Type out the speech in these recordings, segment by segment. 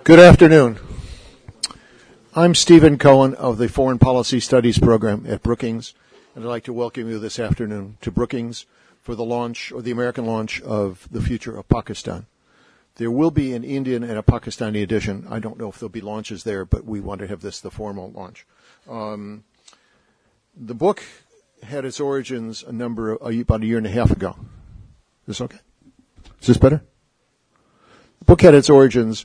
Good afternoon. I'm Stephen Cohen of the Foreign Policy Studies program at Brookings, and I'd like to welcome you this afternoon to Brookings for the launch, or the American launch, of The Future of Pakistan. There will be an Indian and a Pakistani edition. I don't know if there'll be launches there, but we want to have this the formal launch. The book had its origins about a year and a half ago. Is this okay? Is this better? The book had its origins.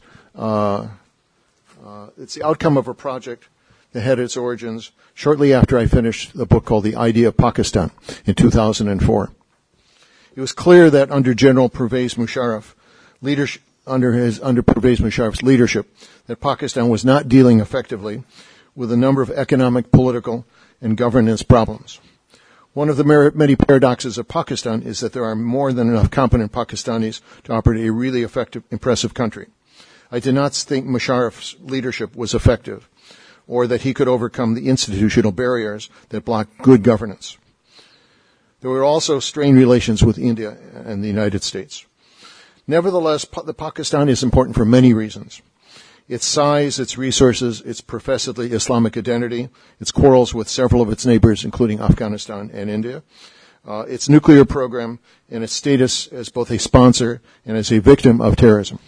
It's the outcome of a project that had its origins shortly after I finished the book called The Idea of Pakistan in 2004. It was clear that under General Pervez Musharraf, under Pervez Musharraf's leadership, that Pakistan was not dealing effectively with a number of economic, political, and governance problems. One of the many paradoxes of Pakistan is that there are more than enough competent Pakistanis to operate a really effective, impressive country. I did not think Musharraf's leadership was effective, or that he could overcome the institutional barriers that block good governance. There were also strained relations with India and the United States. Nevertheless, Pakistan is important for many reasons. Its size, its resources, its professedly Islamic identity, its quarrels with several of its neighbors, including Afghanistan and India, its nuclear program, and its status as both a sponsor and as a victim of terrorism.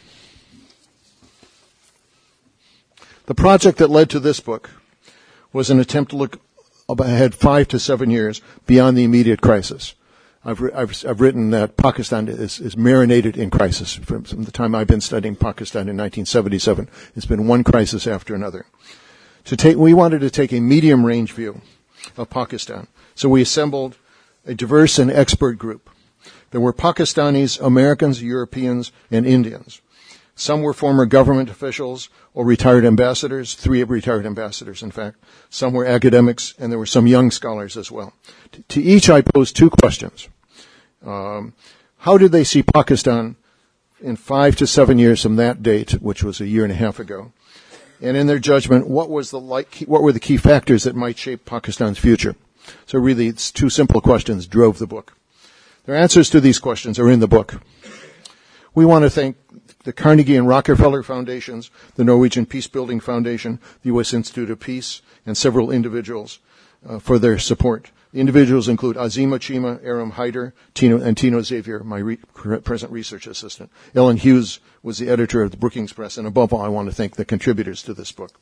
The project that led to this book was an attempt to look ahead 5 to 7 years beyond the immediate crisis. I've written that Pakistan is marinated in crisis. From the time I've been studying Pakistan in 1977, it's been one crisis after another. We wanted to take a medium-range view of Pakistan, so we assembled a diverse and expert group. There were Pakistanis, Americans, Europeans, and Indians. Some were former government officials or retired ambassadors, 3 retired ambassadors, in fact. Some were academics, and there were some young scholars as well. To each, I posed 2 questions. How did they see Pakistan in 5 to 7 years from that date, which was a year and a half ago? And in their judgment, what were the key factors that might shape Pakistan's future? So really, it's 2 simple questions drove the book. Their answers to these questions are in the book. We want to thank the Carnegie and Rockefeller Foundations, the Norwegian Peacebuilding Foundation, the U.S. Institute of Peace, and several individuals for their support. The individuals include Azima Chima, Aram Haider, Tino Xavier, my present research assistant. Ellen Hughes was the editor of the Brookings Press, and above all, I want to thank the contributors to this book.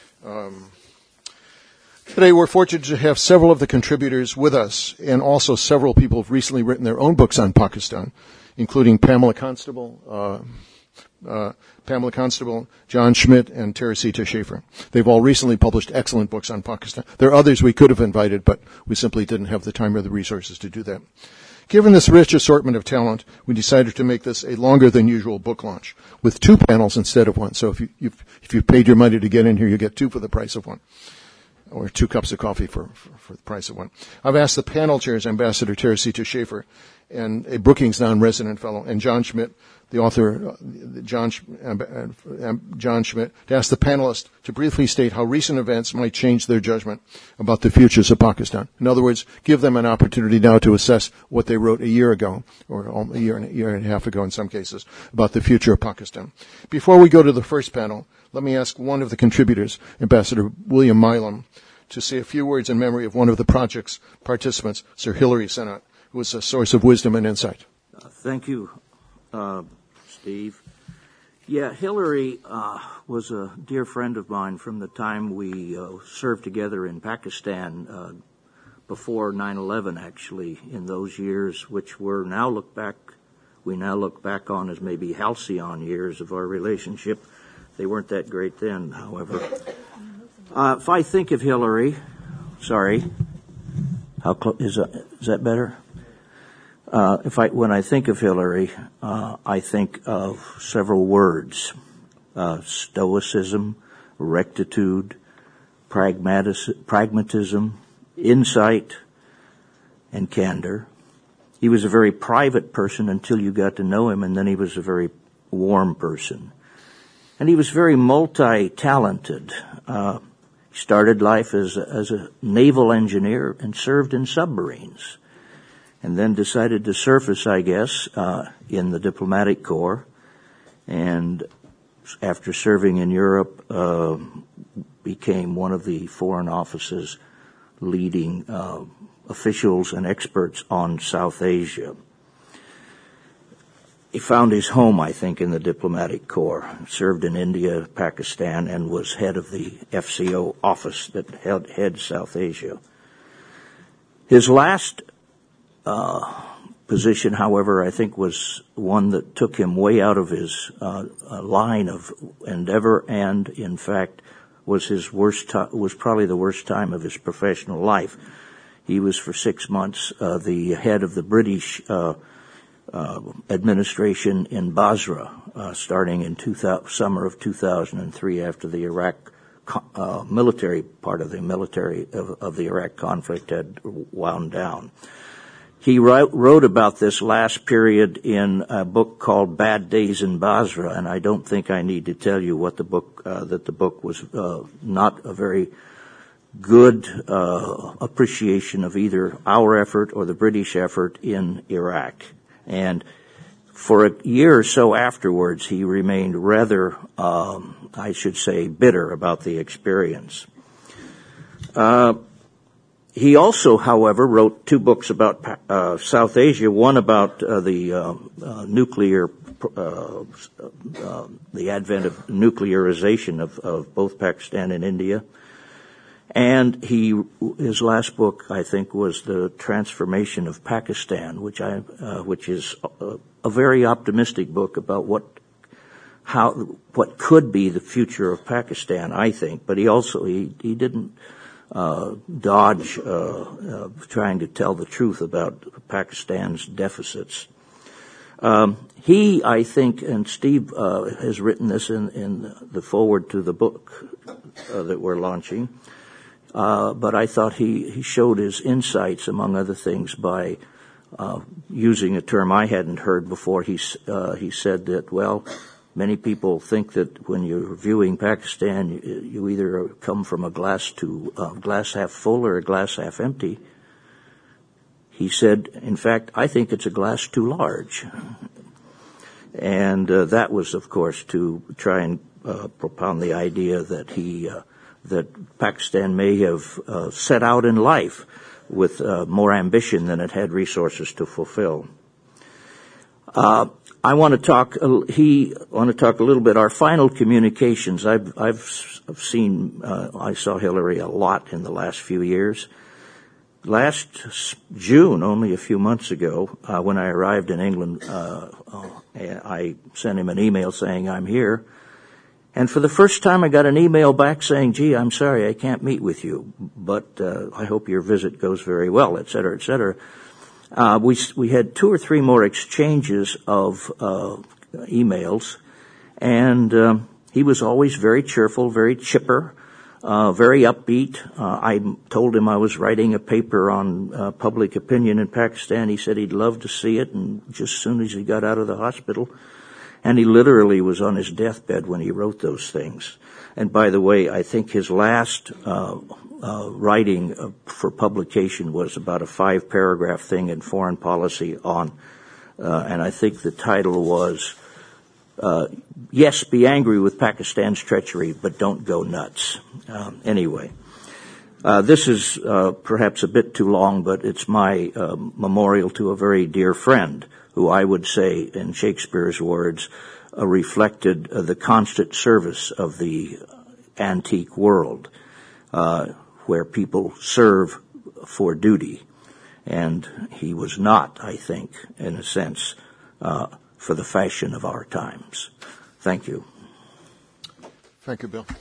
Today, we're fortunate to have several of the contributors with us, and also several people who have recently written their own books on Pakistan, including Pamela Constable, John Schmidt, and Teresita Schaefer. They've all recently published excellent books on Pakistan. There are others we could have invited, but we simply didn't have the time or the resources to do that. Given this rich assortment of talent, we decided to make this a longer than usual book launch, with 2 panels instead of 1. So if you've paid your money to get in here, you get 2 for the price of 1. Or 2 cups of coffee for the price of 1. I've asked the panel chairs, Ambassador Teresita Schaefer, and a Brookings non-resident fellow, and John Schmidt, the author, John Schmidt, to ask the panelists to briefly state how recent events might change their judgment about the futures of Pakistan. In other words, give them an opportunity now to assess what they wrote a year ago, or a year and a half ago in some cases, about the future of Pakistan. Before we go to the first panel, let me ask one of the contributors, Ambassador William Milam, to say a few words in memory of one of the project's participants, Sir Hilary Sennott, who was a source of wisdom and insight. Thank you, Steve. Yeah, Hilary was a dear friend of mine from the time we served together in Pakistan before 9/11, actually, in those years, which we now look back on as maybe halcyon years of our relationship. They weren't that great then, however. If I think of Hilary, is that better? When I think of Hilary, I think of several words: stoicism, rectitude, pragmatism, insight, and candor. He was a very private person until you got to know him, and then he was a very warm person. And he was very multi-talented. He started life as a naval engineer and served in submarines, and then decided to surface, I guess, in the diplomatic corps, and after serving in Europe, became one of the Foreign Office's leading officials and experts on South Asia. He found his home, I think, in the diplomatic corps, served in India, Pakistan, and was head of the FCO office that heads South Asia. His last position, however, I think was one that took him way out of his line of endeavor, and in fact was was probably the worst time of his professional life. He was for 6 months the head of the British administration in Basra, starting in summer of 2003, after the Iraq military part of the Iraq conflict had wound down. He wrote about this last period in a book called Bad Days in Basra, and I don't think I need to tell you what that the book was not a very good appreciation of either our effort or the British effort in Iraq. And for a year or so afterwards, he remained rather, I should say, bitter about the experience. He also, however, wrote 2 books about South Asia, one about the advent of nuclearization of both Pakistan and India. And his last book, I think, was The Transformation of Pakistan, which is a very optimistic book about what could be the future of Pakistan, I think. But he didn't dodge trying to tell the truth about Pakistan's deficits. He, I think, and Steve has written this in the foreword to the book that we're launching, but I thought he showed his insights, among other things, by using a term I hadn't heard before. He said that, well, many people think that when you're viewing Pakistan, you either come from a glass half full or a glass half empty. He said, in fact, I think it's a glass too large. And that was, of course, to try and propound the idea that Pakistan may have set out in life with more ambition than it had resources to fulfill. I want to talk a little bit. Our final communications. I saw Hillary a lot in the last few years. Last June, only a few months ago, when I arrived in England, I sent him an email saying I'm here. And for the first time, I got an email back saying, "Gee, I'm sorry, I can't meet with you, but I hope your visit goes very well," et cetera, et cetera. We had 2 or 3 more exchanges of emails, and he was always very cheerful, very chipper, very upbeat. I told him I was writing a paper on public opinion in Pakistan. He said he'd love to see it, and just as soon as he got out of the hospital. And he literally was on his deathbed when he wrote those things. And by the way, I think his last writing for publication was about a 5-paragraph thing in Foreign Policy on, and I think the title was, Yes, be angry with Pakistan's treachery, but don't go nuts. Anyway, this is perhaps a bit too long, but it's my memorial to a very dear friend, who I would say, in Shakespeare's words, reflected the constant service of the antique world, where people serve for duty. And he was not, I think, in a sense, for the fashion of our times. Thank you. Thank you, Bill.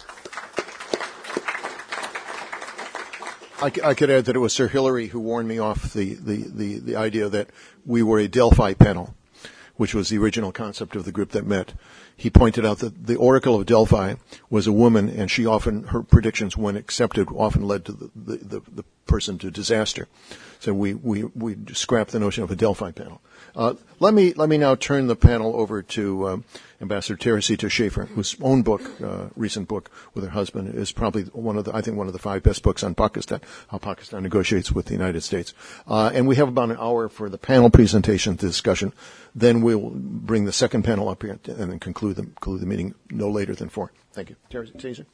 I could add that it was Sir Hillary who warned me off the idea that we were a Delphi panel, which was the original concept of the group that met. He pointed out that the Oracle of Delphi was a woman, and her predictions, when accepted, often led to the person to disaster. So we scrapped the notion of a Delphi panel. Let me now turn the panel over to Ambassador Teresita Schaefer, whose own book, recent book with her husband, is probably one of the 5 best books on Pakistan, how Pakistan negotiates with the United States. And we have about an hour for the panel presentation discussion. Then we'll bring the second panel up here and then conclude the meeting no later than 4. Thank you. Teresita.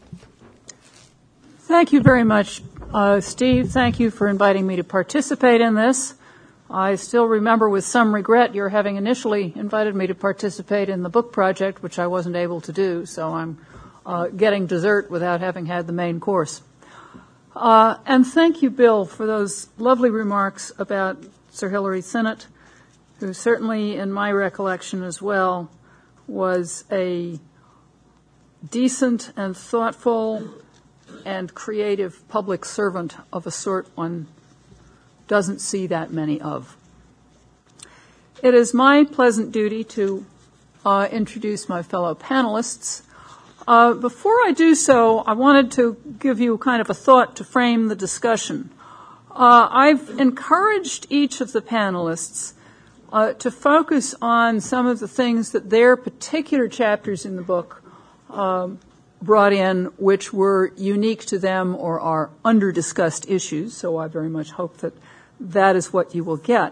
Thank you very much, Steve. Thank you for inviting me to participate in this. I still remember with some regret your having initially invited me to participate in the book project, which I wasn't able to do, so I'm getting dessert without having had the main course. And thank you, Bill, for those lovely remarks about Sir Hilary Sinnott, who certainly, in my recollection as well, was a decent and thoughtful and creative public servant of a sort one doesn't see that many of. It is my pleasant duty to introduce my fellow panelists. Before I do so, I wanted to give you kind of a thought to frame the discussion. I've encouraged each of the panelists to focus on some of the things that their particular chapters in the book brought in, which were unique to them or are under-discussed issues, so I very much hope that is what you will get.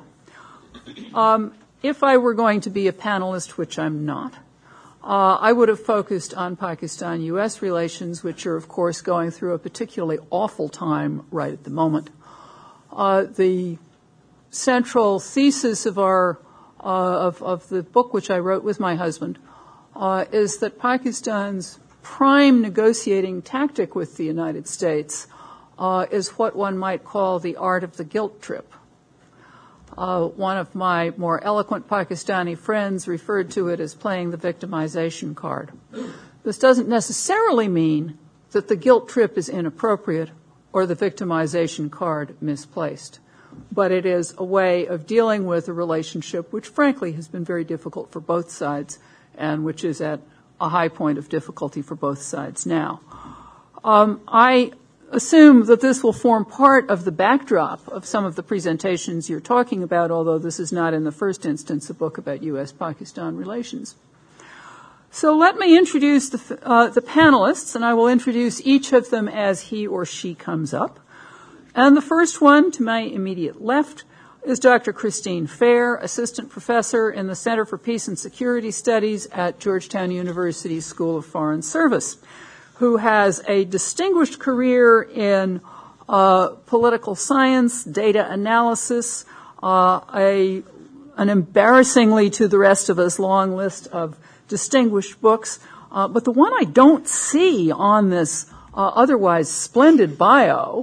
If I were going to be a panelist, which I'm not, I would have focused on Pakistan-U.S. relations, which are, of course, going through a particularly awful time right at the moment. The central thesis of of the book which I wrote with my husband is that Pakistan's prime negotiating tactic with the United States is what one might call the art of the guilt trip. One of my more eloquent Pakistani friends referred to it as playing the victimization card. This doesn't necessarily mean that the guilt trip is inappropriate or the victimization card misplaced, but it is a way of dealing with a relationship which, frankly, has been very difficult for both sides and which is at a high point of difficulty for both sides now. I assume that this will form part of the backdrop of some of the presentations you're talking about, although this is not in the first instance a book about U.S.-Pakistan relations. So let me introduce the panelists, and I will introduce each of them as he or she comes up. And the first one, to my immediate left, is Dr. Christine Fair, Assistant Professor in the Center for Peace and Security Studies at Georgetown University School of Foreign Service, who has a distinguished career in political science, data analysis, an embarrassingly to the rest of us long list of distinguished books. But the one I don't see on this otherwise splendid bio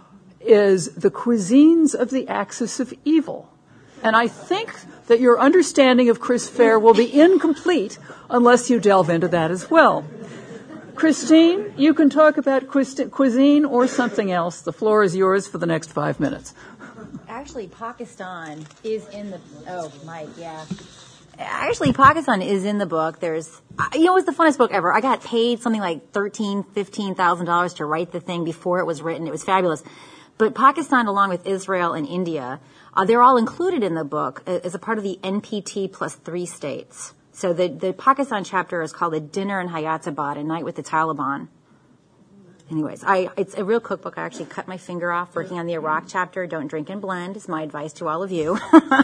is The Cuisines of the Axis of Evil. And I think that your understanding of Chris Fair will be incomplete unless you delve into that as well. Christine, you can talk about cuisine or something else. The floor is yours for the next 5 minutes. Actually, Pakistan is in the... Oh, Mike, yeah. Actually, Pakistan is in the book. There's... it was the funnest book ever. I got paid something like $13,000, $15,000 to write the thing before it was written. It was fabulous. But Pakistan, along with Israel and India, they're all included in the book as a part of the NPT plus 3 states. So the Pakistan chapter is called A Dinner in Hayattabad, A Night with the Taliban. Anyways, it's a real cookbook. I actually cut my finger off working on the Iraq chapter. Don't drink and blend is my advice to all of you.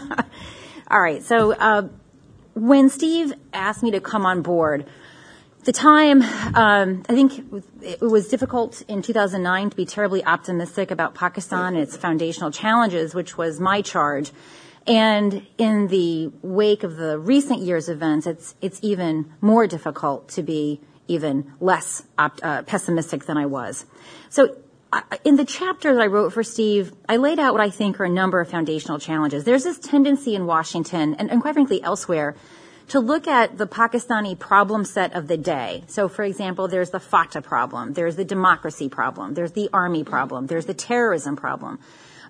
All right, so when Steve asked me to come on board, the time, I think it was difficult in 2009 to be terribly optimistic about Pakistan and its foundational challenges, which was my charge. And in the wake of the recent year's events, it's even more difficult to be even less pessimistic than I was. So in the chapter that I wrote for Steve, I laid out what I think are a number of foundational challenges. There's this tendency in Washington, and quite frankly elsewhere, to look at the Pakistani problem set of the day. So, for example, there's the FATA problem, there's the democracy problem, there's the army problem, there's the terrorism problem.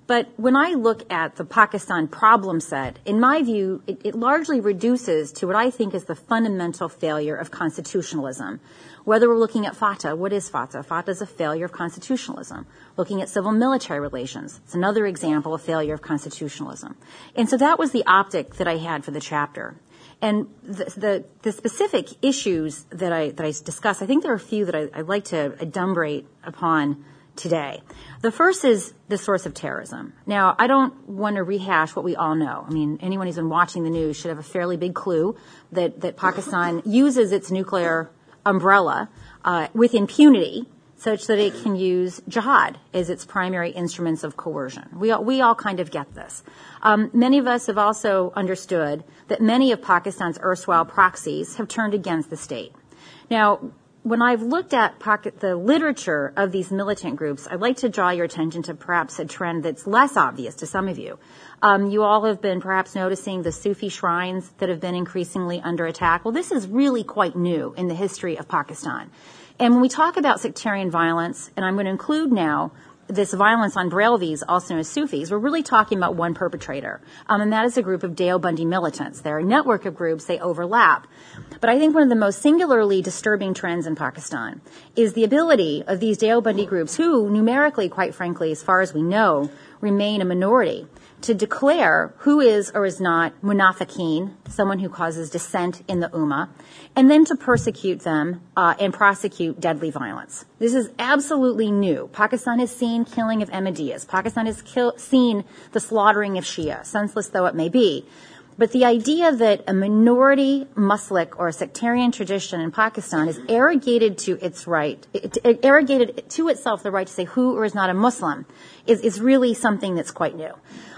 But when I look at the Pakistan problem set, in my view, it largely reduces to what I think is the fundamental failure of constitutionalism. Whether we're looking at FATA, what is FATA? FATA is a failure of constitutionalism. Looking at civil-military relations, it's another example of failure of constitutionalism. And so that was the optic that I had for the chapter. And the specific issues that I discussed, I think there are a few that I'd like to adumbrate upon today. The first is the source of terrorism. Now, I don't want to rehash what we all know. I mean, anyone who's been watching the news should have a fairly big clue that Pakistan uses its nuclear umbrella with impunity such that it can use jihad as its primary instruments of coercion. We all kind of get this. Many of us have also understood that many of Pakistan's erstwhile proxies have turned against the state. Now, when I've looked at the literature of these militant groups, I'd like to draw your attention to perhaps a trend that's less obvious to some of you. You all have been perhaps noticing the Sufi shrines that have been increasingly under attack. Well, this is really quite new in the history of Pakistan. And when we talk about sectarian violence, and I'm going to include now this violence on Brahmins, also known as Sufis, we're really talking about one perpetrator, and that is a group of Deobandi militants. They're a network of groups, they overlap. But I think one of the most singularly disturbing trends in Pakistan is the ability of these Deobandi groups, who numerically, quite frankly, as far as we know, remain a minority, to declare who is or is not munafiqeen, someone who causes dissent in the ummah, and then to persecute them and prosecute deadly violence. This is absolutely new. Pakistan has seen killing of Ahmadiyas. Pakistan has seen the slaughtering of Shia, senseless though it may be. But the idea that a minority Muslim or a sectarian tradition in Pakistan is arrogated to its right, arrogated to itself the right to say who or is not a Muslim is really something that's quite new.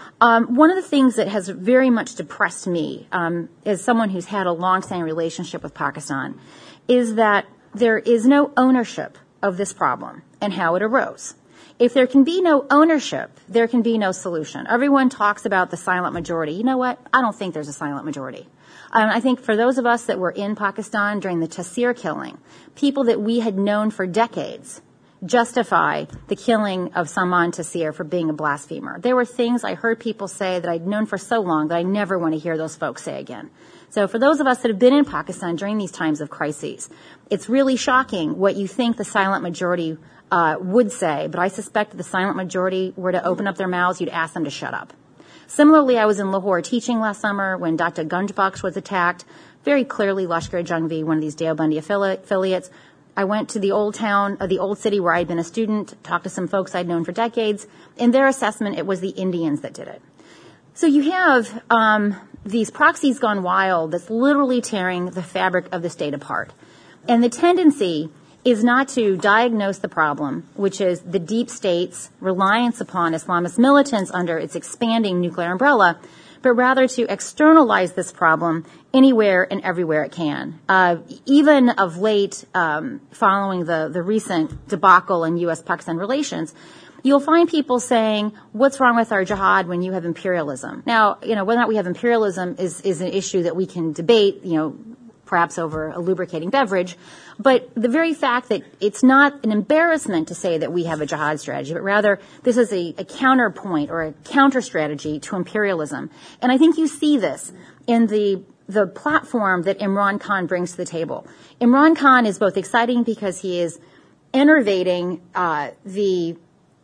One of the things that has very much depressed me, as someone who's had a long-standing relationship with Pakistan, is that there is no ownership of this problem and how it arose. If there can be no ownership, there can be no solution. Everyone talks about the silent majority. You know what? I don't think there's a silent majority. I think for those of us that were in Pakistan during the Taseer killing, people that we had known for decades justify the killing of Salman Taseer for being a blasphemer. There were things I heard people say that I'd known for so long that I never want to hear those folks say again. So for those of us that have been in Pakistan during these times of crises, it's really shocking what you think the silent majority would say, but I suspect if the silent majority were to open up their mouths, you'd ask them to shut up. Similarly, I was in Lahore teaching last summer when Dr. Gunjbakhsh was attacked. Very clearly, Lashkar-e-Jhangvi, one of these Deobandi affiliates. I went to the old town, the old city where I'd been a student, talked to some folks I'd known for decades. In their assessment, it was the Indians that did it. So you have these proxies gone wild that's literally tearing the fabric of the state apart. And the tendency is not to diagnose the problem, which is the deep state's reliance upon Islamist militants under its expanding nuclear umbrella, but rather to externalize this problem anywhere and everywhere it can. Even of late, following the recent debacle in U.S.-Pakistan relations, you'll find people saying, what's wrong with our jihad when you have imperialism? Now, whether or not we have imperialism is an issue that we can debate, perhaps over a lubricating beverage. But the very fact that it's not an embarrassment to say that we have a jihad strategy, but rather this is a counterpoint or a counter strategy to imperialism. And I think you see this in the platform that Imran Khan brings to the table. Imran Khan is both exciting because he is enervating the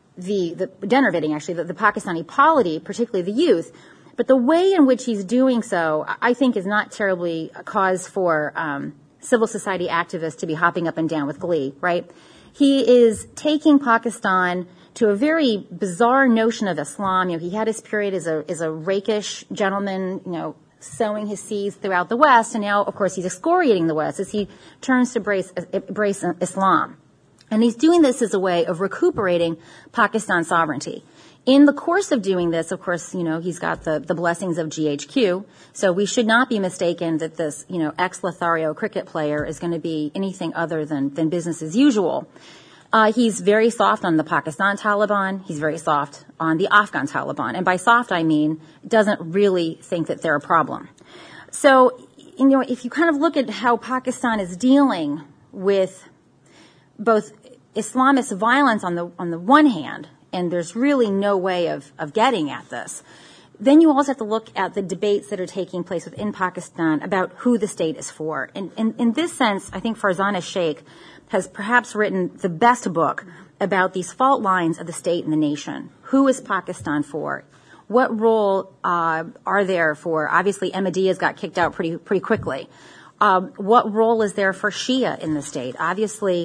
Pakistani polity, particularly the youth. But the way in which he's doing so, I think, is not terribly a cause for civil society activists to be hopping up and down with glee, right? He is taking Pakistan to a very bizarre notion of Islam. He had his period as a rakish gentleman, sowing his seeds throughout the West, and now, of course, he's excoriating the West as he turns to embrace Islam. And he's doing this as a way of recuperating Pakistan's sovereignty. In the course of doing this, of course, he's got the blessings of GHQ, so we should not be mistaken that this, ex-Lothario cricket player is going to be anything other than business as usual. He's very soft on the Pakistan Taliban. He's very soft on the Afghan Taliban. And by soft, I mean doesn't really think that they're a problem. So, if you kind of look at how Pakistan is dealing with both Islamist violence on the one hand and there's really no way of getting at this. Then you also have to look at the debates that are taking place within Pakistan about who the state is for. And in this sense, I think Farzana Sheikh has perhaps written the best book about these fault lines of the state and the nation. Who is Pakistan for? What role are there for? Obviously, Ahmadiyya's got kicked out pretty quickly. What role is there for Shia in the state? Obviously,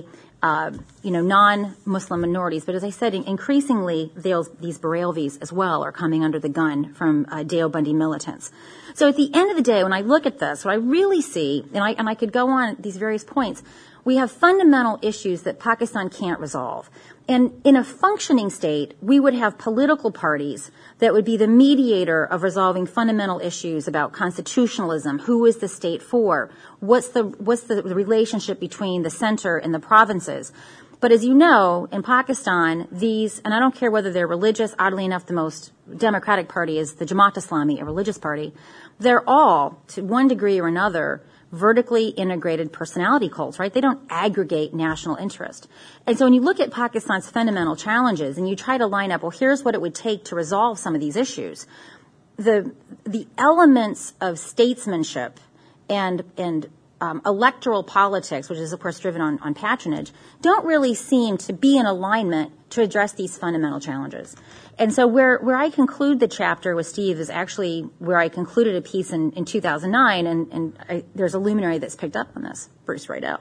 non-Muslim minorities. But as I said, increasingly, these Barelvis as well are coming under the gun from Deobandi militants. So at the end of the day, when I look at this, what I really see, and I could go on at these various points, we have fundamental issues that Pakistan can't resolve. And in a functioning state, we would have political parties that would be the mediator of resolving fundamental issues about constitutionalism. Who is the state for? What's the relationship between the center and the provinces? But as you know, in Pakistan, and I don't care whether they're religious, oddly enough, the most democratic party is the Jamaat Islami, a religious party. They're all, to one degree or another, vertically integrated personality cults, right? They don't aggregate national interest. And so when you look at Pakistan's fundamental challenges and you try to line up, well, here's what it would take to resolve some of these issues, the elements of statesmanship and electoral politics, which is, of course, driven on patronage, don't really seem to be in alignment to address these fundamental challenges. And so where I conclude the chapter with Steve is actually where I concluded a piece in 2009, and there's a luminary that's picked up on this, Bruce Riedel,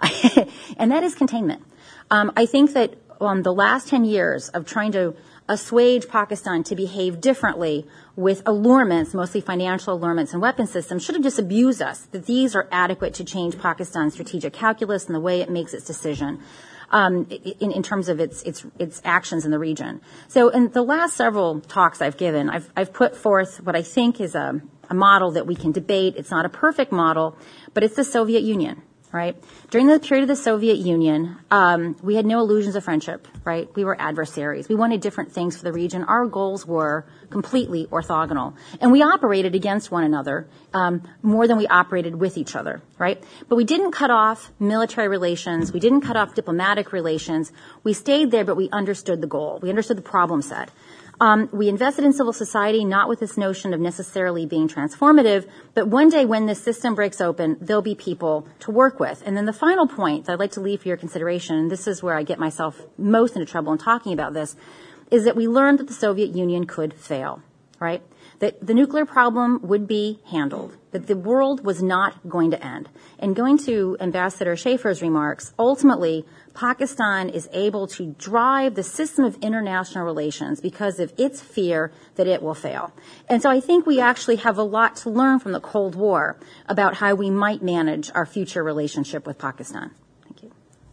and that is containment. I think that the last 10 years of trying to assuage Pakistan to behave differently with allurements, mostly financial allurements and weapon systems, should have just abused us, that these are adequate to change Pakistan's strategic calculus and the way it makes its decision. In terms of its actions in the region. So in the last several talks I've given, I've put forth what I think is a model that we can debate. It's not a perfect model, but it's the Soviet Union, right? During the period of the Soviet Union, we had no illusions of friendship, right? We were adversaries. We wanted different things for the region. Our goals were completely orthogonal. And we operated against one another more than we operated with each other, right? But we didn't cut off military relations. We didn't cut off diplomatic relations. We stayed there, but we understood the goal. We understood the problem set. We invested in civil society, not with this notion of necessarily being transformative, but one day when this system breaks open, there'll be people to work with. And then the final point that I'd like to leave for your consideration, and this is where I get myself most into trouble in talking about this, is that we learned that the Soviet Union could fail, right? That the nuclear problem would be handled, that the world was not going to end. And going to Ambassador Schaefer's remarks, ultimately, Pakistan is able to drive the system of international relations because of its fear that it will fail. And so I think we actually have a lot to learn from the Cold War about how we might manage our future relationship with Pakistan. Thank you.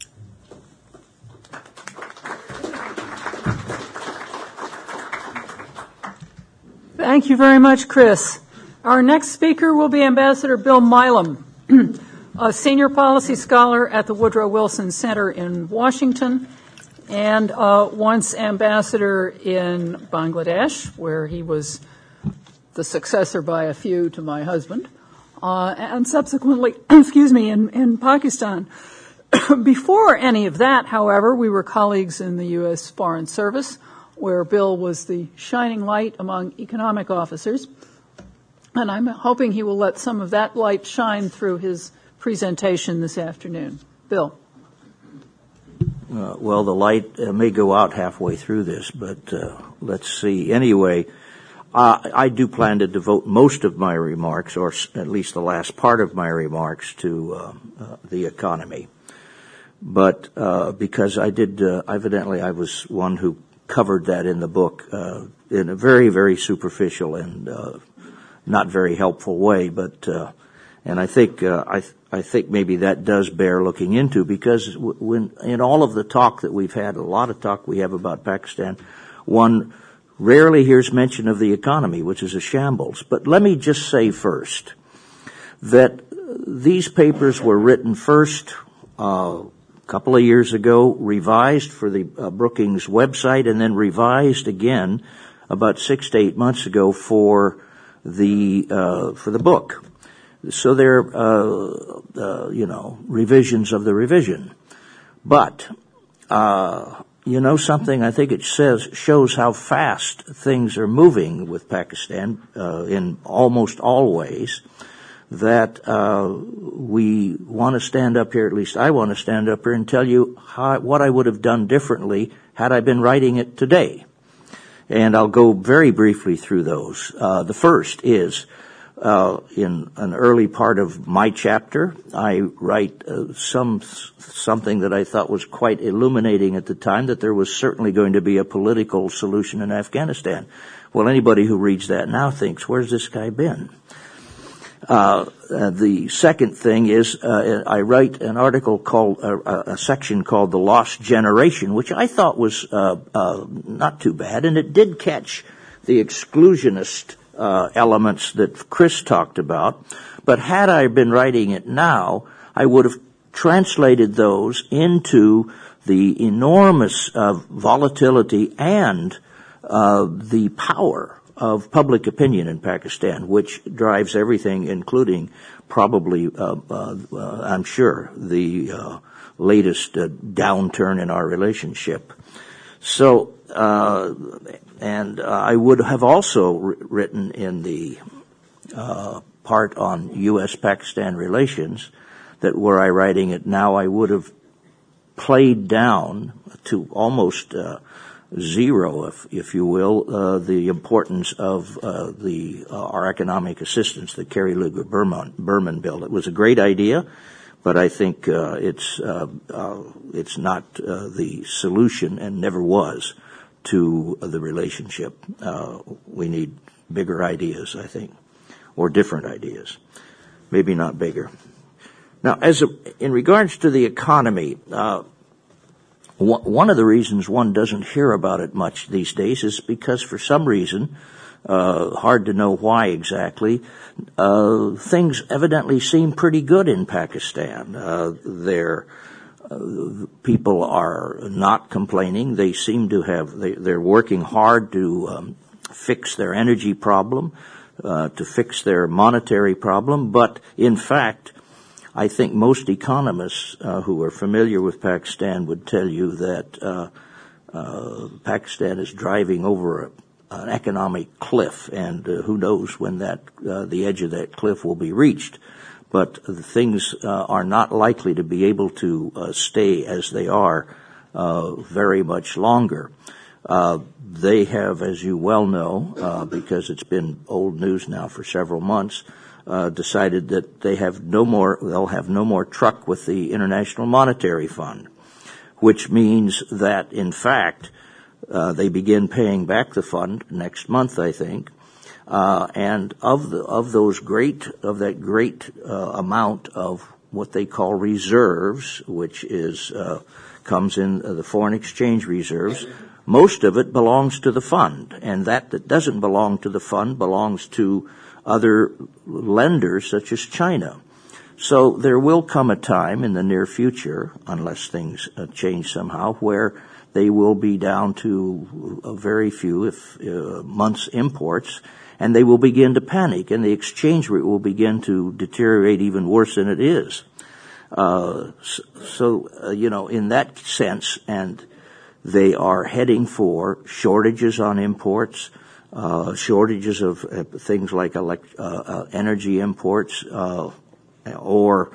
Thank you very much, Chris. Our next speaker will be Ambassador Bill Milam, a senior policy scholar at the Woodrow Wilson Center in Washington, and once ambassador in Bangladesh, where he was the successor by a few to my husband, and subsequently, in Pakistan. Before any of that, however, we were colleagues in the U.S. Foreign Service, where Bill was the shining light among economic officers. And I'm hoping he will let some of that light shine through his presentation this afternoon. Bill. Well, the light may go out halfway through this, but let's see. Anyway, I do plan to devote most of my remarks, or at least the last part of my remarks, to the economy. But because I did, evidently I was one who covered that in the book in a very, very superficial and not very helpful way. But and I think maybe that does bear looking into, because when in all of the talk that we've had, a lot of talk we have about Pakistan, one rarely hears mention of the economy, which is a shambles. But let me just say first that these papers were written first couple of years ago, revised for the Brookings website, and then revised again about 6 to 8 months ago for the book. So they're revisions of the revision. But you know something? I think it shows how fast things are moving with Pakistan in almost all ways, that we want to stand up here, at least I want to stand up here and tell you what I would have done differently had I been writing it today. And I'll go very briefly through those. The first is, in an early part of my chapter, I write something that I thought was quite illuminating at the time, that there was certainly going to be a political solution in Afghanistan. Well, anybody who reads that now thinks, where's this guy been? The second thing is, I write an article called, a section called The Lost Generation, which I thought was not too bad, and it did catch the exclusionist elements that Chris talked about. But had I been writing it now, I would have translated those into the enormous volatility and the power of public opinion in Pakistan, which drives everything, including probably, I'm sure, the latest downturn in our relationship. So, and I would have also written in the part on U.S.-Pakistan relations that were I writing it now, I would have played down to almost zero, if you will, the importance of our economic assistance, the Kerry Lugar-Berman bill. It was a great idea, but I think it's not the solution, and never was, to the relationship. We need bigger ideas, I think, or different ideas. Maybe not bigger. Now, in regards to the economy, one of the reasons one doesn't hear about it much these days is because, for some reason, hard to know why exactly, things evidently seem pretty good in Pakistan. People are not complaining. They seem to they're working hard to fix their energy problem, to fix their monetary problem, but in fact, I think most economists who are familiar with Pakistan would tell you that Pakistan is driving over an economic cliff, and who knows when the edge of that cliff will be reached. But things are not likely to be able to stay as they are very much longer. They have, as you well know, because it's been old news now for several months, decided that they'll have no more truck with the International Monetary Fund, which means that, in fact, they begin paying back the fund next month, I think. And of that great amount of what they call reserves, which comes in the foreign exchange reserves, most of it belongs to the fund, and that doesn't belong to the fund belongs to other lenders such as China. So there will come a time in the near future, unless things change somehow, where they will be down to a very few months' imports, and they will begin to panic, and the exchange rate will begin to deteriorate even worse than it is. In that sense, and they are heading for shortages on imports, shortages of things like energy imports, or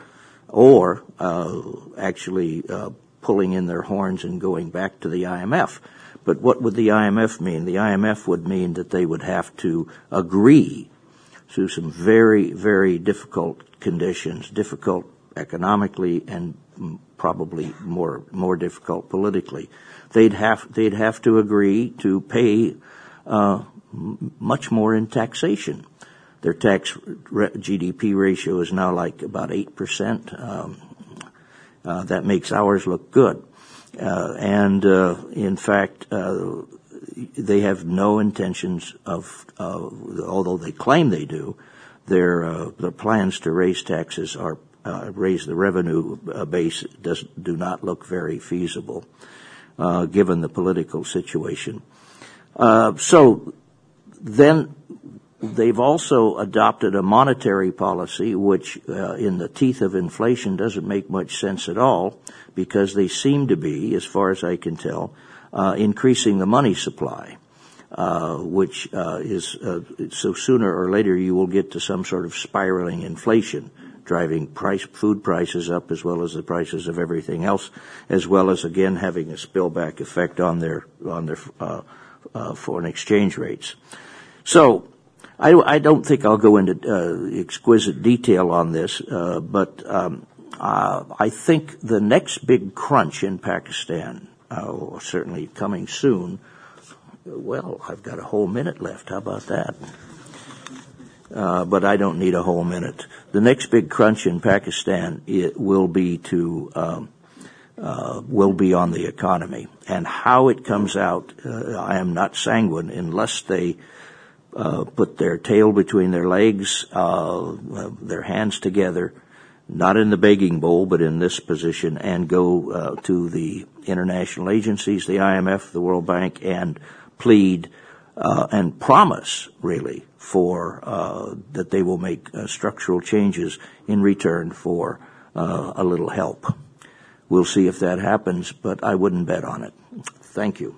actually pulling in their horns and going back to the IMF. But what would the IMF mean? The IMF would mean that they would have to agree to some very, very difficult conditions, difficult economically and probably more difficult politically. They'd have to agree to pay much more in taxation. Their GDP ratio is now like about 8%. That makes ours look good. In fact, they have no intentions of, although they claim they do, their plans to raise taxes or raise the revenue base do not look very feasible, given the political situation. So then they've also adopted a monetary policy which, in the teeth of inflation, doesn't make much sense at all, because they seem to be, as far as I can tell, increasing the money supply, which is so sooner or later you will get to some sort of spiraling inflation, driving food prices up as well as the prices of everything else, as well as again having a spillback effect on their foreign exchange rates. So I don't think I'll go into exquisite detail on this, but I think the next big crunch in Pakistan, certainly coming soon. Well, I've got a whole minute left. How about that? But I don't need a whole minute. The next big crunch in Pakistan will be on the economy, and how it comes out. I am not sanguine unless they put their tail between their legs, their hands together, not in the begging bowl, but in this position, and go to the international agencies, the IMF, the World Bank, and plead and promise, really, for that they will make structural changes in return for a little help. We'll see if that happens, but I wouldn't bet on it. Thank you.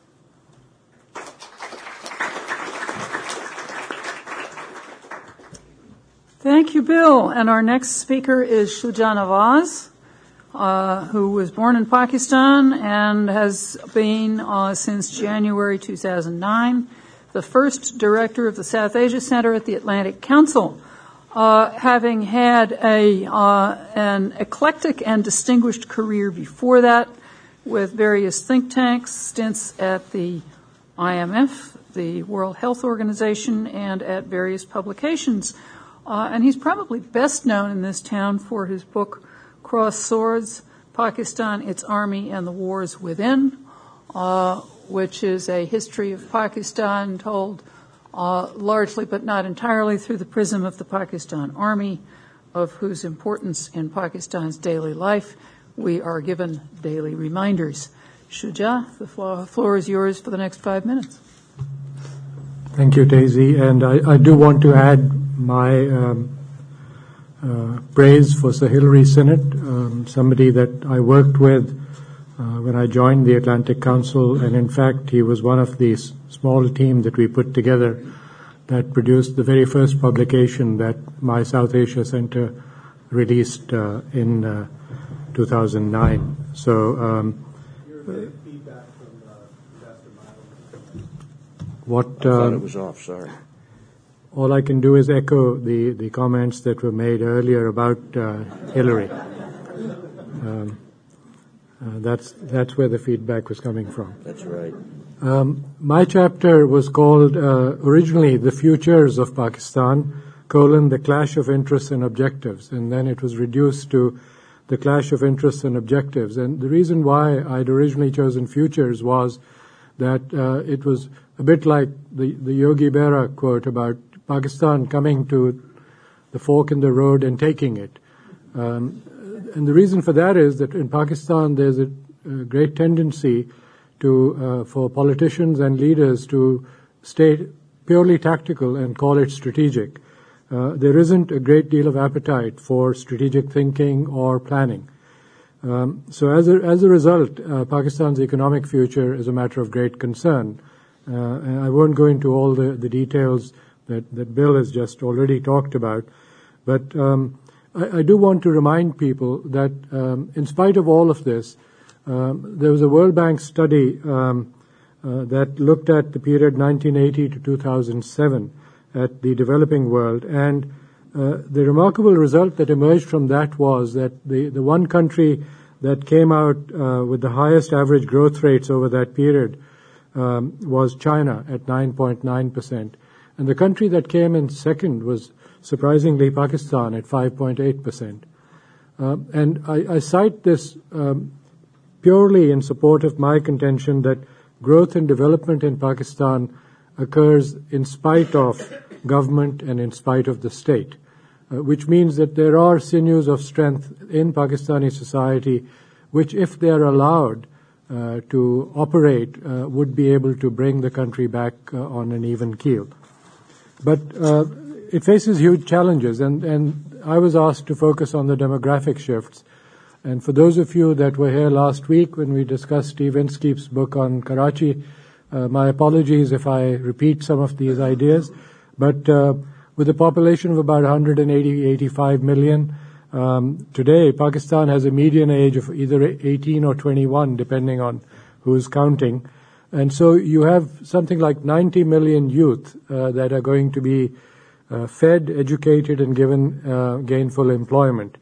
Thank you, Bill. And our next speaker is Shuja Nawaz, who was born in Pakistan and has been, since January 2009, the first director of the South Asia Center at the Atlantic Council, having had an eclectic and distinguished career before that with various think tanks, stints at the IMF, the World Health Organization, and at various publications. And he's probably best known in this town for his book, Cross Swords, Pakistan, Its Army, and the Wars Within, which is a history of Pakistan told largely but not entirely through the prism of the Pakistan Army, of whose importance in Pakistan's daily life we are given daily reminders. Shuja, the floor is yours for the next 5 minutes. Thank you, Daisy. And I do want to add my praise for Sir Hilary Sinnott, somebody that I worked with when I joined the Atlantic Council, and in fact he was one of the small team that we put together that produced the very first publication that my South Asia Center released in 2009. So feedback from what I thought it was off, sorry. All I can do is echo the comments that were made earlier about Hillary. That's where the feedback was coming from. That's right. My chapter was called originally The Futures of Pakistan, the Clash of Interests and Objectives, and then it was reduced to The Clash of Interests and Objectives. And the reason why I'd originally chosen Futures was that it was a bit like the Yogi Berra quote about Pakistan coming to the fork in the road and taking it. And the reason for that is that in Pakistan there's a great tendency for politicians and leaders to stay purely tactical and call it strategic. There isn't a great deal of appetite for strategic thinking or planning. So as a result, Pakistan's economic future is a matter of great concern. And I won't go into all the details that Bill has just already talked about. But I do want to remind people that in spite of all of this, there was a World Bank study that looked at the period 1980 to 2007 at the developing world. And the remarkable result that emerged from that was that the one country that came out with the highest average growth rates over that period was China at 9.9%. And the country that came in second was, surprisingly, Pakistan at 5.8%. And I cite this purely in support of my contention that growth and development in Pakistan occurs in spite of government and in spite of the state, which means that there are sinews of strength in Pakistani society which, if they are allowed to operate, would be able to bring the country back on an even keel. But it faces huge challenges, and I was asked to focus on the demographic shifts. And for those of you that were here last week when we discussed Steve Inskeep's book on Karachi, my apologies if I repeat some of these ideas, but with a population of about 85 million, today Pakistan has a median age of either 18 or 21, depending on who's counting. And so you have something like 90 million youth that are going to be fed, educated, and given gainful employment.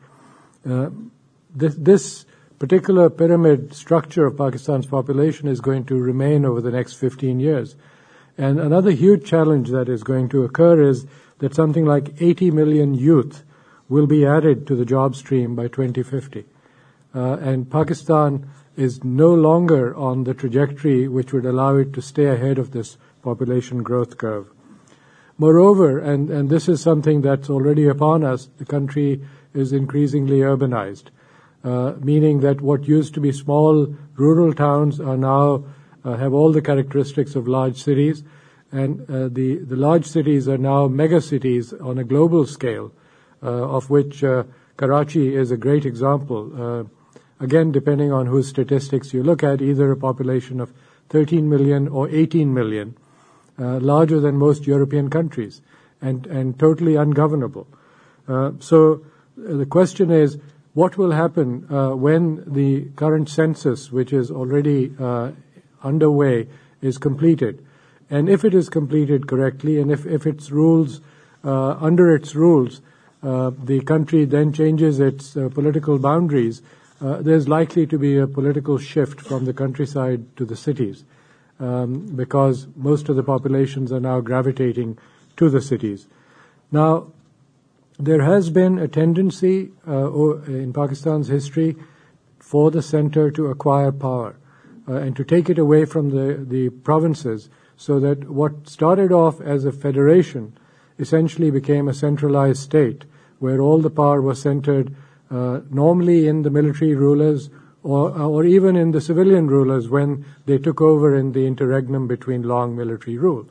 This particular pyramid structure of Pakistan's population is going to remain over the next 15 years. And another huge challenge that is going to occur is that something like 80 million youth will be added to the job stream by 2050. And Pakistan is no longer on the trajectory which would allow it to stay ahead of this population growth curve. Moreover, and this is something that's already upon us, the country is increasingly urbanized, meaning that what used to be small rural towns are now have all the characteristics of large cities, and the large cities are now mega cities on a global scale, of which Karachi is a great example. Again, depending on whose statistics you look at, either a population of 13 million or 18 million, larger than most European countries, and totally ungovernable. So the question is, what will happen when the current census, which is already underway, is completed? And if it is completed correctly, and if its rules, under its rules, the country then changes its political boundaries, there's likely to be a political shift from the countryside to the cities, because most of the populations are now gravitating to the cities. Now, there has been a tendency in Pakistan's history for the center to acquire power and to take it away from the provinces, so that what started off as a federation essentially became a centralized state where all the power was centered normally in the military rulers or even in the civilian rulers when they took over in the interregnum between long military rule.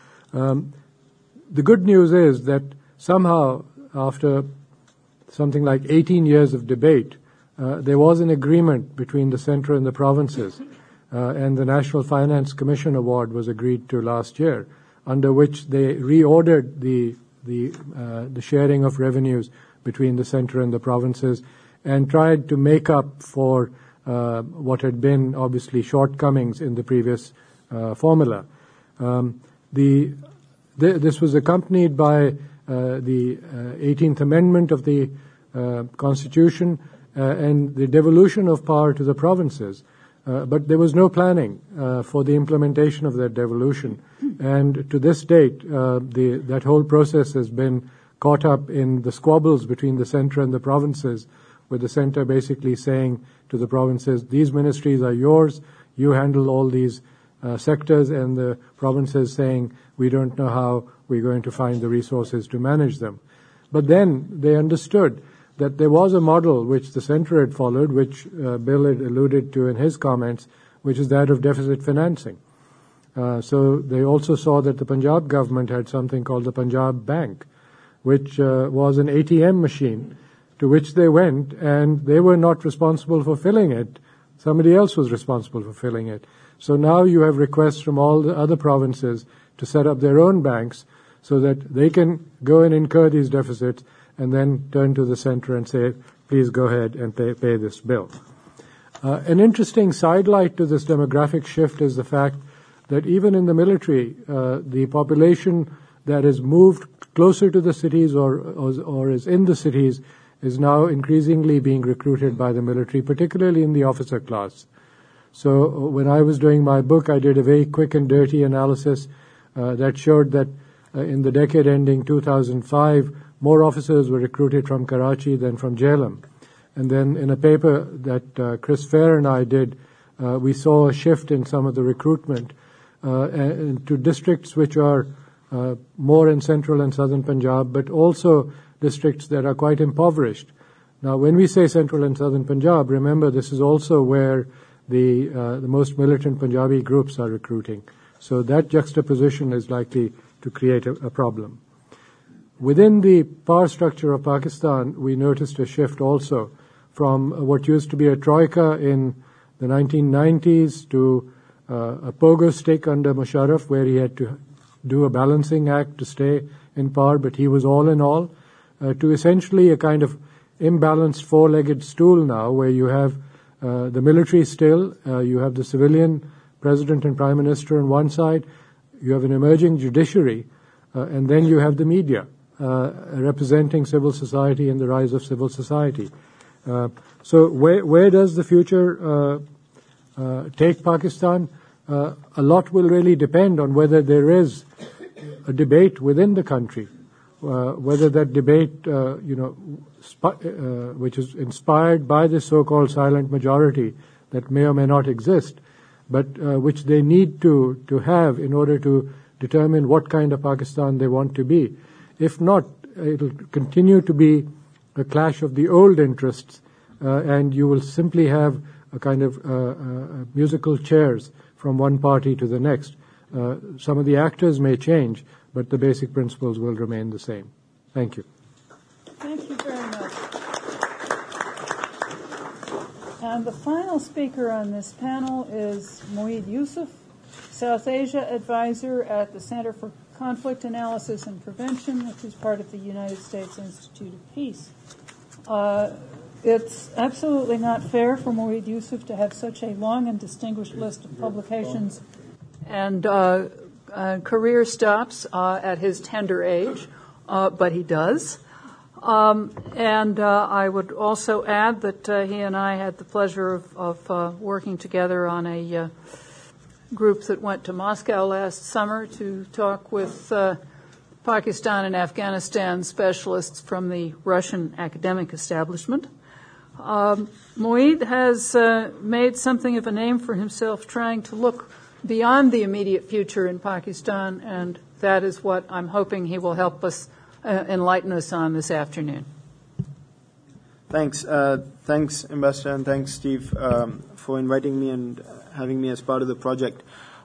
The good news is that somehow, after something like 18 years of debate, there was an agreement between the center and the provinces, and the National Finance Commission Award was agreed to last year, under which they reordered the sharing of revenues between the center and the provinces and tried to make up for what had been obviously shortcomings in the previous formula. This was accompanied by the 18th Amendment of the Constitution and the devolution of power to the provinces. But there was no planning for the implementation of that devolution. And to this date, that whole process has been caught up in the squabbles between the center and the provinces, with the center basically saying to the provinces, these ministries are yours, you handle all these sectors, and the provinces saying, we don't know how we're going to find the resources to manage them. But then they understood that there was a model which the center had followed, which Bill had alluded to in his comments, which is that of deficit financing. So they also saw that the Punjab government had something called the Punjab Bank, which was an ATM machine to which they went, and they were not responsible for filling it. Somebody else was responsible for filling it. So now you have requests from all the other provinces to set up their own banks so that they can go and incur these deficits and then turn to the center and say, please go ahead and pay this bill. An interesting sidelight to this demographic shift is the fact that even in the military, the population that has moved closer to the cities or is in the cities is now increasingly being recruited by the military, particularly in the officer class. So when I was doing my book, I did a very quick and dirty analysis that showed that in the decade ending 2005, more officers were recruited from Karachi than from Jhelum. And then in a paper that Chris Fair and I did, we saw a shift in some of the recruitment to districts which are more in central and southern Punjab, but also districts that are quite impoverished. Now, when we say central and southern Punjab, remember this is also where the most militant Punjabi groups are recruiting. So that juxtaposition is likely to create a problem. Within the power structure of Pakistan, we noticed a shift also from what used to be a troika in the 1990s to a pogo stick under Musharraf, where he had to do a balancing act to stay in power, but he was all in all, to essentially a kind of imbalanced four-legged stool now, where you have the military still, you have the civilian president and prime minister on one side, you have an emerging judiciary, and then you have the media representing civil society and the rise of civil society. So where does the future take Pakistan? A lot will really depend on whether there is a debate within the country, whether that debate, which is inspired by the so-called silent majority that may or may not exist, but which they need to have in order to determine what kind of Pakistan they want to be. If not, it will continue to be a clash of the old interests, and you will simply have a kind of musical chairs from one party to the next. Some of the actors may change, but the basic principles will remain the same. Thank you. Thank you very much. And the final speaker on this panel is Moeed Yusuf, South Asia advisor at the Center for Conflict Analysis and Prevention, which is part of the United States Institute of Peace. It's absolutely not fair for Moeed Yusuf to have such a long and distinguished list of publications and career stops at his tender age, but he does. And I would also add that he and I had the pleasure of working together on a group that went to Moscow last summer to talk with Pakistan and Afghanistan specialists from the Russian academic establishment. Moeed has made something of a name for himself trying to look beyond the immediate future in Pakistan, and that is what I'm hoping he will help us enlighten us on this afternoon. Thanks. Thanks, Ambassador, and thanks, Steve, for inviting me and having me as part of the project.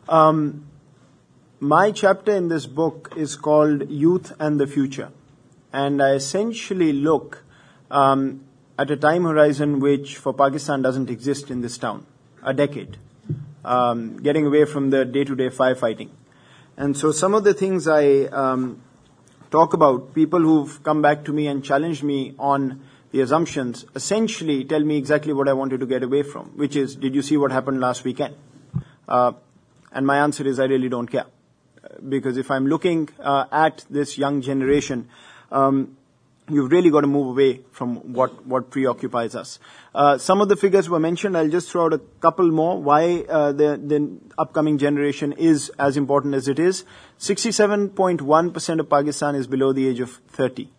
My chapter in this book is called Youth and the Future, and I essentially look at a time horizon which for Pakistan doesn't exist in this town, a decade, getting away from the day-to-day firefighting. And so some of the things I talk about, people who've come back to me and challenged me on the assumptions, essentially tell me exactly what I wanted to get away from, which is, did you see what happened last weekend? And my answer is, I really don't care. Because if I'm looking at this young generation, you've really got to move away from what preoccupies us. Some of the figures were mentioned. I'll just throw out a couple more. Why the upcoming generation is as important as it is. 67.1% of Pakistan is below the age of 30.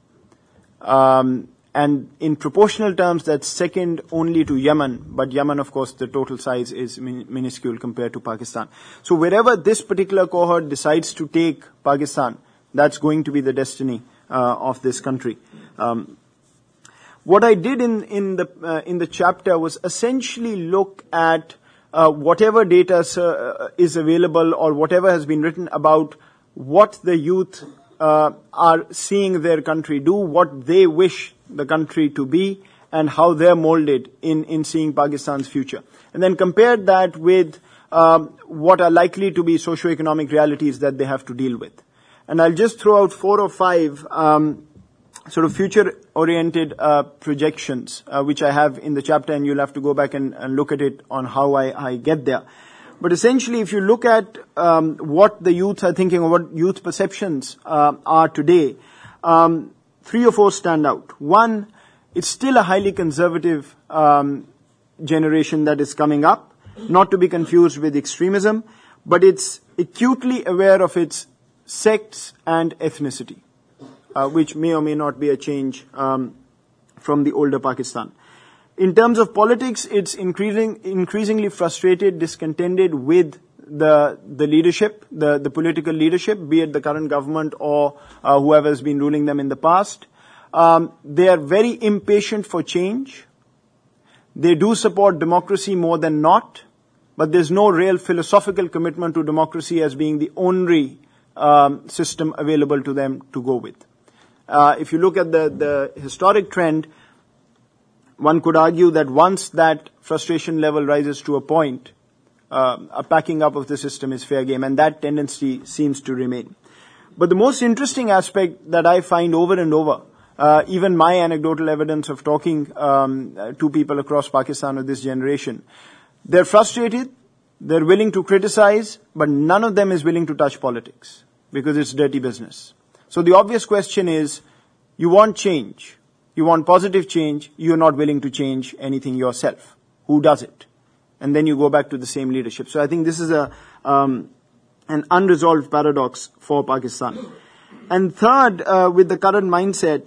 And in proportional terms, that's second only to Yemen. But Yemen, of course, the total size is minuscule compared to Pakistan. So wherever this particular cohort decides to take Pakistan, that's going to be the destiny of this country. What I did in the chapter was essentially look at whatever data is available or whatever has been written about what the youth are seeing their country do, what they wish the country to be, and how they're molded in seeing Pakistan's future. And then compared that with what are likely to be socioeconomic realities that they have to deal with. And I'll just throw out 4 or 5 sort of future-oriented projections, which I have in the chapter, and you'll have to go back and look at it on how I get there. But essentially, if you look at what the youth are thinking or what youth perceptions are today, 3 or 4 stand out. One, it's still a highly conservative generation that is coming up, not to be confused with extremism, but it's acutely aware of its sects and ethnicity, which may or may not be a change from the older Pakistan. In terms of politics, it's increasingly frustrated, discontented with the leadership, the political leadership, be it the current government or whoever has been ruling them in the past. They are very impatient for change. They do support democracy more than not, but there's no real philosophical commitment to democracy as being the only system available to them to go with. If you look at the historic trend, one could argue that once that frustration level rises to a point, a packing up of the system is fair game, and that tendency seems to remain. But the most interesting aspect that I find over and over, even my anecdotal evidence of talking to people across Pakistan of this generation, they're frustrated, they're willing to criticize, but none of them is willing to touch politics because it's dirty business. So the obvious question is, you want change, you want positive change, you're not willing to change anything yourself. Who does it? And then you go back to the same leadership. So I think this is an unresolved paradox for Pakistan. And third, with the current mindset,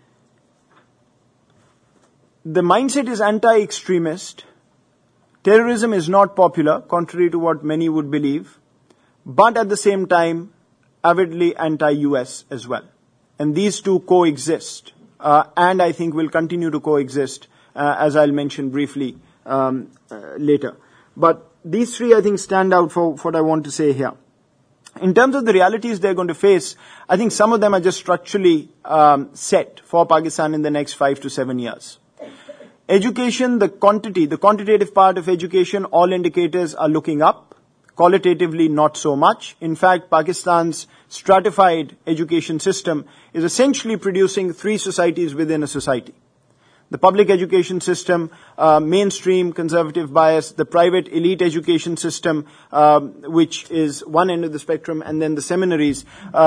the mindset is anti-extremist. Terrorism is not popular, contrary to what many would believe, but at the same time, avidly anti-US as well. And these two coexist, and I think will continue to coexist, as I'll mention briefly later. But these three, I think, stand out for what I want to say here. In terms of the realities they're going to face, I think some of them are just structurally set for Pakistan in the next 5 to 7 years. Education, the quantitative part of education, all indicators are looking up. Qualitatively, not so much. In fact, Pakistan's stratified education system is essentially producing three societies within a society. The public education system, mainstream conservative bias, the private elite education system, which is one end of the spectrum, and then the seminaries,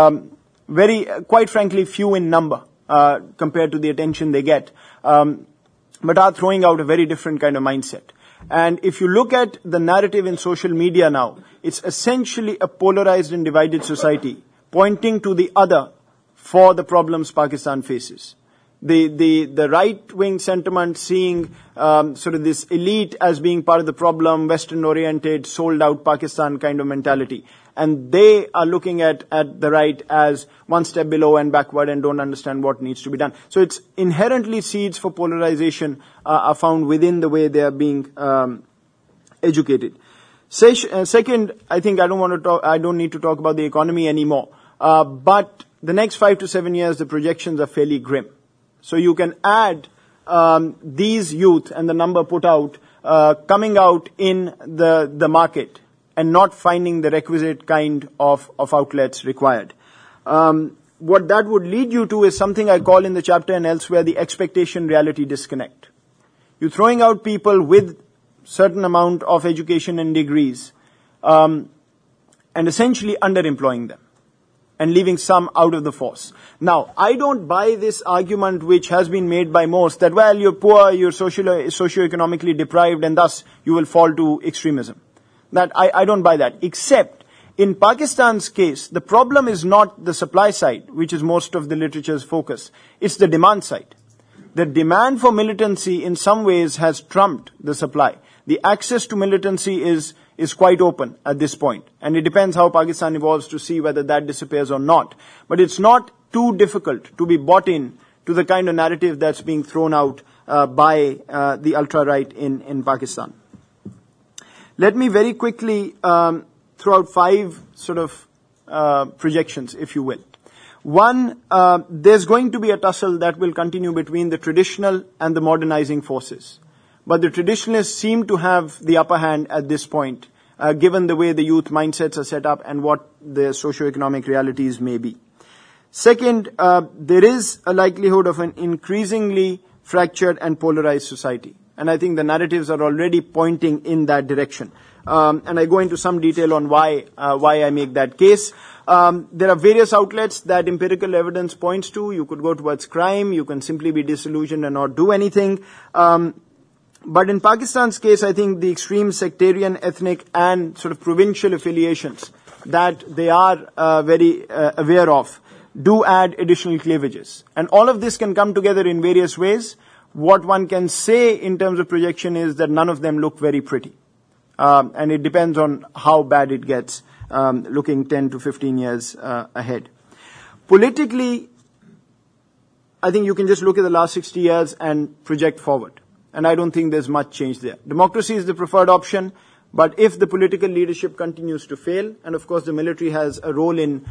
quite frankly, few in number compared to the attention they get, but are throwing out a very different kind of mindset. And if you look at the narrative in social media now, it's essentially a polarized and divided society, pointing to the other for the problems Pakistan faces. The right-wing sentiment seeing sort of this elite as being part of the problem, Western-oriented, sold-out Pakistan kind of mentality. And they are looking at the right as one step below and backward and don't understand what needs to be done. So it's inherently seeds for polarization are found within the way they are being educated. Second, I think I don't need to talk about the economy anymore. But the next 5 to 7 years, the projections are fairly grim. So you can add these youth and the number put out coming out in the market and not finding the requisite kind of outlets required. What that would lead you to is something I call in the chapter and elsewhere the expectation-reality disconnect. You're throwing out people with certain amount of education and degrees and essentially underemploying them and leaving some out of the force. Now, I don't buy this argument which has been made by most that, well, you're poor, you're socioeconomically deprived, and thus you will fall to extremism. That I don't buy that. Except, in Pakistan's case, the problem is not the supply side, which is most of the literature's focus. It's the demand side. The demand for militancy in some ways has trumped the supply. The access to militancy is quite open at this point. And it depends how Pakistan evolves to see whether that disappears or not. But it's not too difficult to be bought in to the kind of narrative that's being thrown out by the ultra-right in Pakistan. Let me very quickly throw out 5 sort of projections, if you will. One, there's going to be a tussle that will continue between the traditional and the modernizing forces. But the traditionalists seem to have the upper hand at this point, given the way the youth mindsets are set up and what the socioeconomic realities may be. Second, there is a likelihood of an increasingly fractured and polarized society. And I think the narratives are already pointing in that direction. And I go into some detail on why I make that case. There are various outlets that empirical evidence points to. You could go towards crime. You can simply be disillusioned and not do anything. But in Pakistan's case, I think the extreme sectarian, ethnic, and sort of provincial affiliations that they are very aware of do add additional cleavages. And all of this can come together in various ways. What one can say in terms of projection is that none of them look very pretty. And it depends on how bad it gets, looking 10 to 15 years ahead. Politically, I think you can just look at the last 60 years and project forward. And I don't think there's much change there. Democracy is the preferred option, but if the political leadership continues to fail, and of course the military has a role in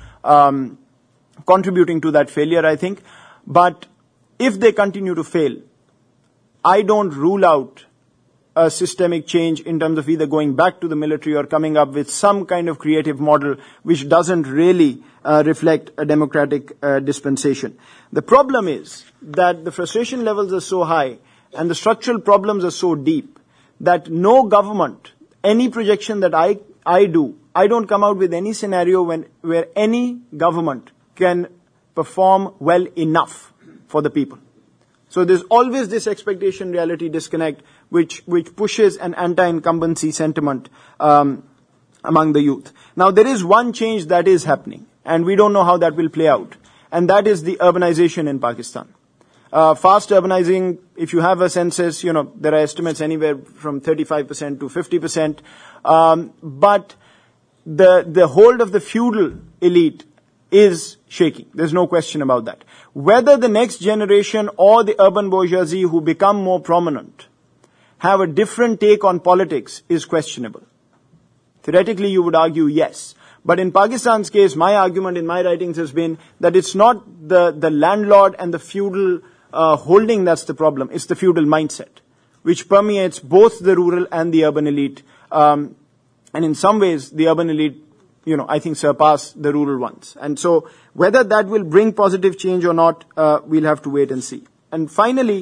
contributing to that failure, I think, but if they continue to fail, I don't rule out a systemic change in terms of either going back to the military or coming up with some kind of creative model which doesn't really reflect a democratic dispensation. The problem is that the frustration levels are so high and the structural problems are so deep that no government, any projection that I do, I don't come out with any scenario where any government can perform well enough for the people. So there's always this expectation-reality disconnect which pushes an anti-incumbency sentiment among the youth. Now there is one change that is happening, and we don't know how that will play out, and that is the urbanization in Pakistan. Fast urbanizing, if you have a census, there are estimates anywhere from 35% to 50%, but the hold of the feudal elite is shaking. There's no question about that. Whether the next generation or the urban bourgeoisie who become more prominent have a different take on politics is questionable. Theoretically, you would argue yes. But in Pakistan's case, my argument in my writings has been that it's not the landlord and the feudal holding that's the problem. It's the feudal mindset, which permeates both the rural and the urban elite. And in some ways, the urban elite, I think surpass the rural ones. And so whether that will bring positive change or not, we'll have to wait and see. And finally,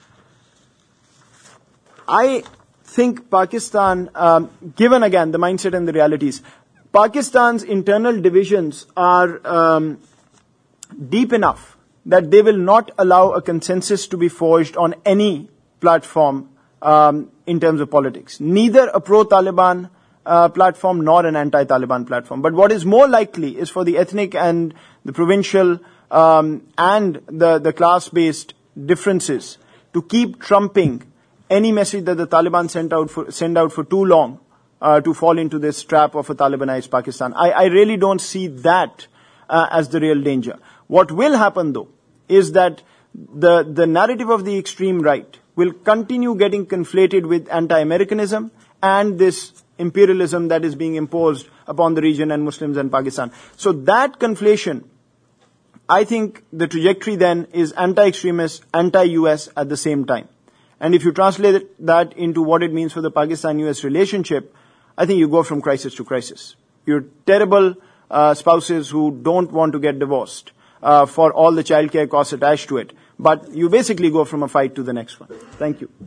I think Pakistan, given again the mindset and the realities, Pakistan's internal divisions are deep enough that they will not allow a consensus to be forged on any platform in terms of politics. Neither a pro-Taliban platform nor an anti-Taliban platform. But what is more likely is for the ethnic and the provincial and the class-based differences to keep trumping any message that the Taliban send out for too long to fall into this trap of a Talibanized Pakistan. I really don't see that as the real danger. What will happen, though, is that the narrative of the extreme right will continue getting conflated with anti-Americanism and this imperialism that is being imposed upon the region and Muslims and Pakistan. So that conflation, I think the trajectory then is anti-extremist, anti-US at the same time. And if you translate that into what it means for the Pakistan-US relationship, I think you go from crisis to crisis. You're terrible spouses who don't want to get divorced for all the childcare costs attached to it. But you basically go from a fight to the next one. Thank you.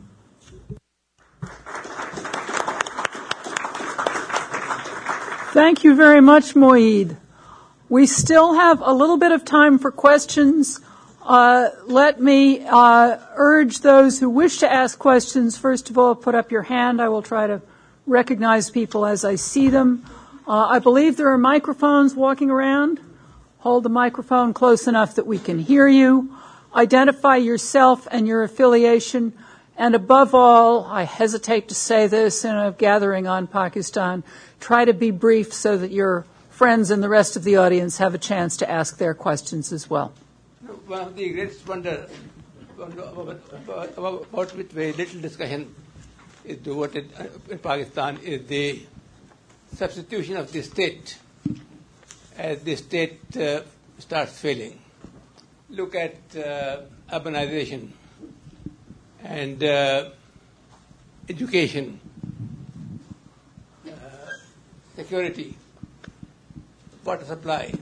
Thank you very much, Moeed. We still have a little bit of time for questions. Let me urge those who wish to ask questions, first of all, put up your hand. I will try to recognize people as I see them. I believe there are microphones walking around. Hold the microphone close enough that we can hear you. Identify yourself and your affiliation. And above all, I hesitate to say this in a gathering on Pakistan, try to be brief so that your friends and the rest of the audience have a chance to ask their questions as well. One of the greatest wonder about which very little discussion is devoted in Pakistan is the substitution of the state as the state starts failing. Look at urbanization and education, security, water supply.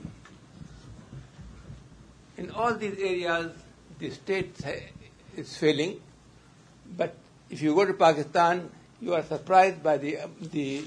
In all these areas, the state is failing, but if you go to Pakistan, you are surprised by the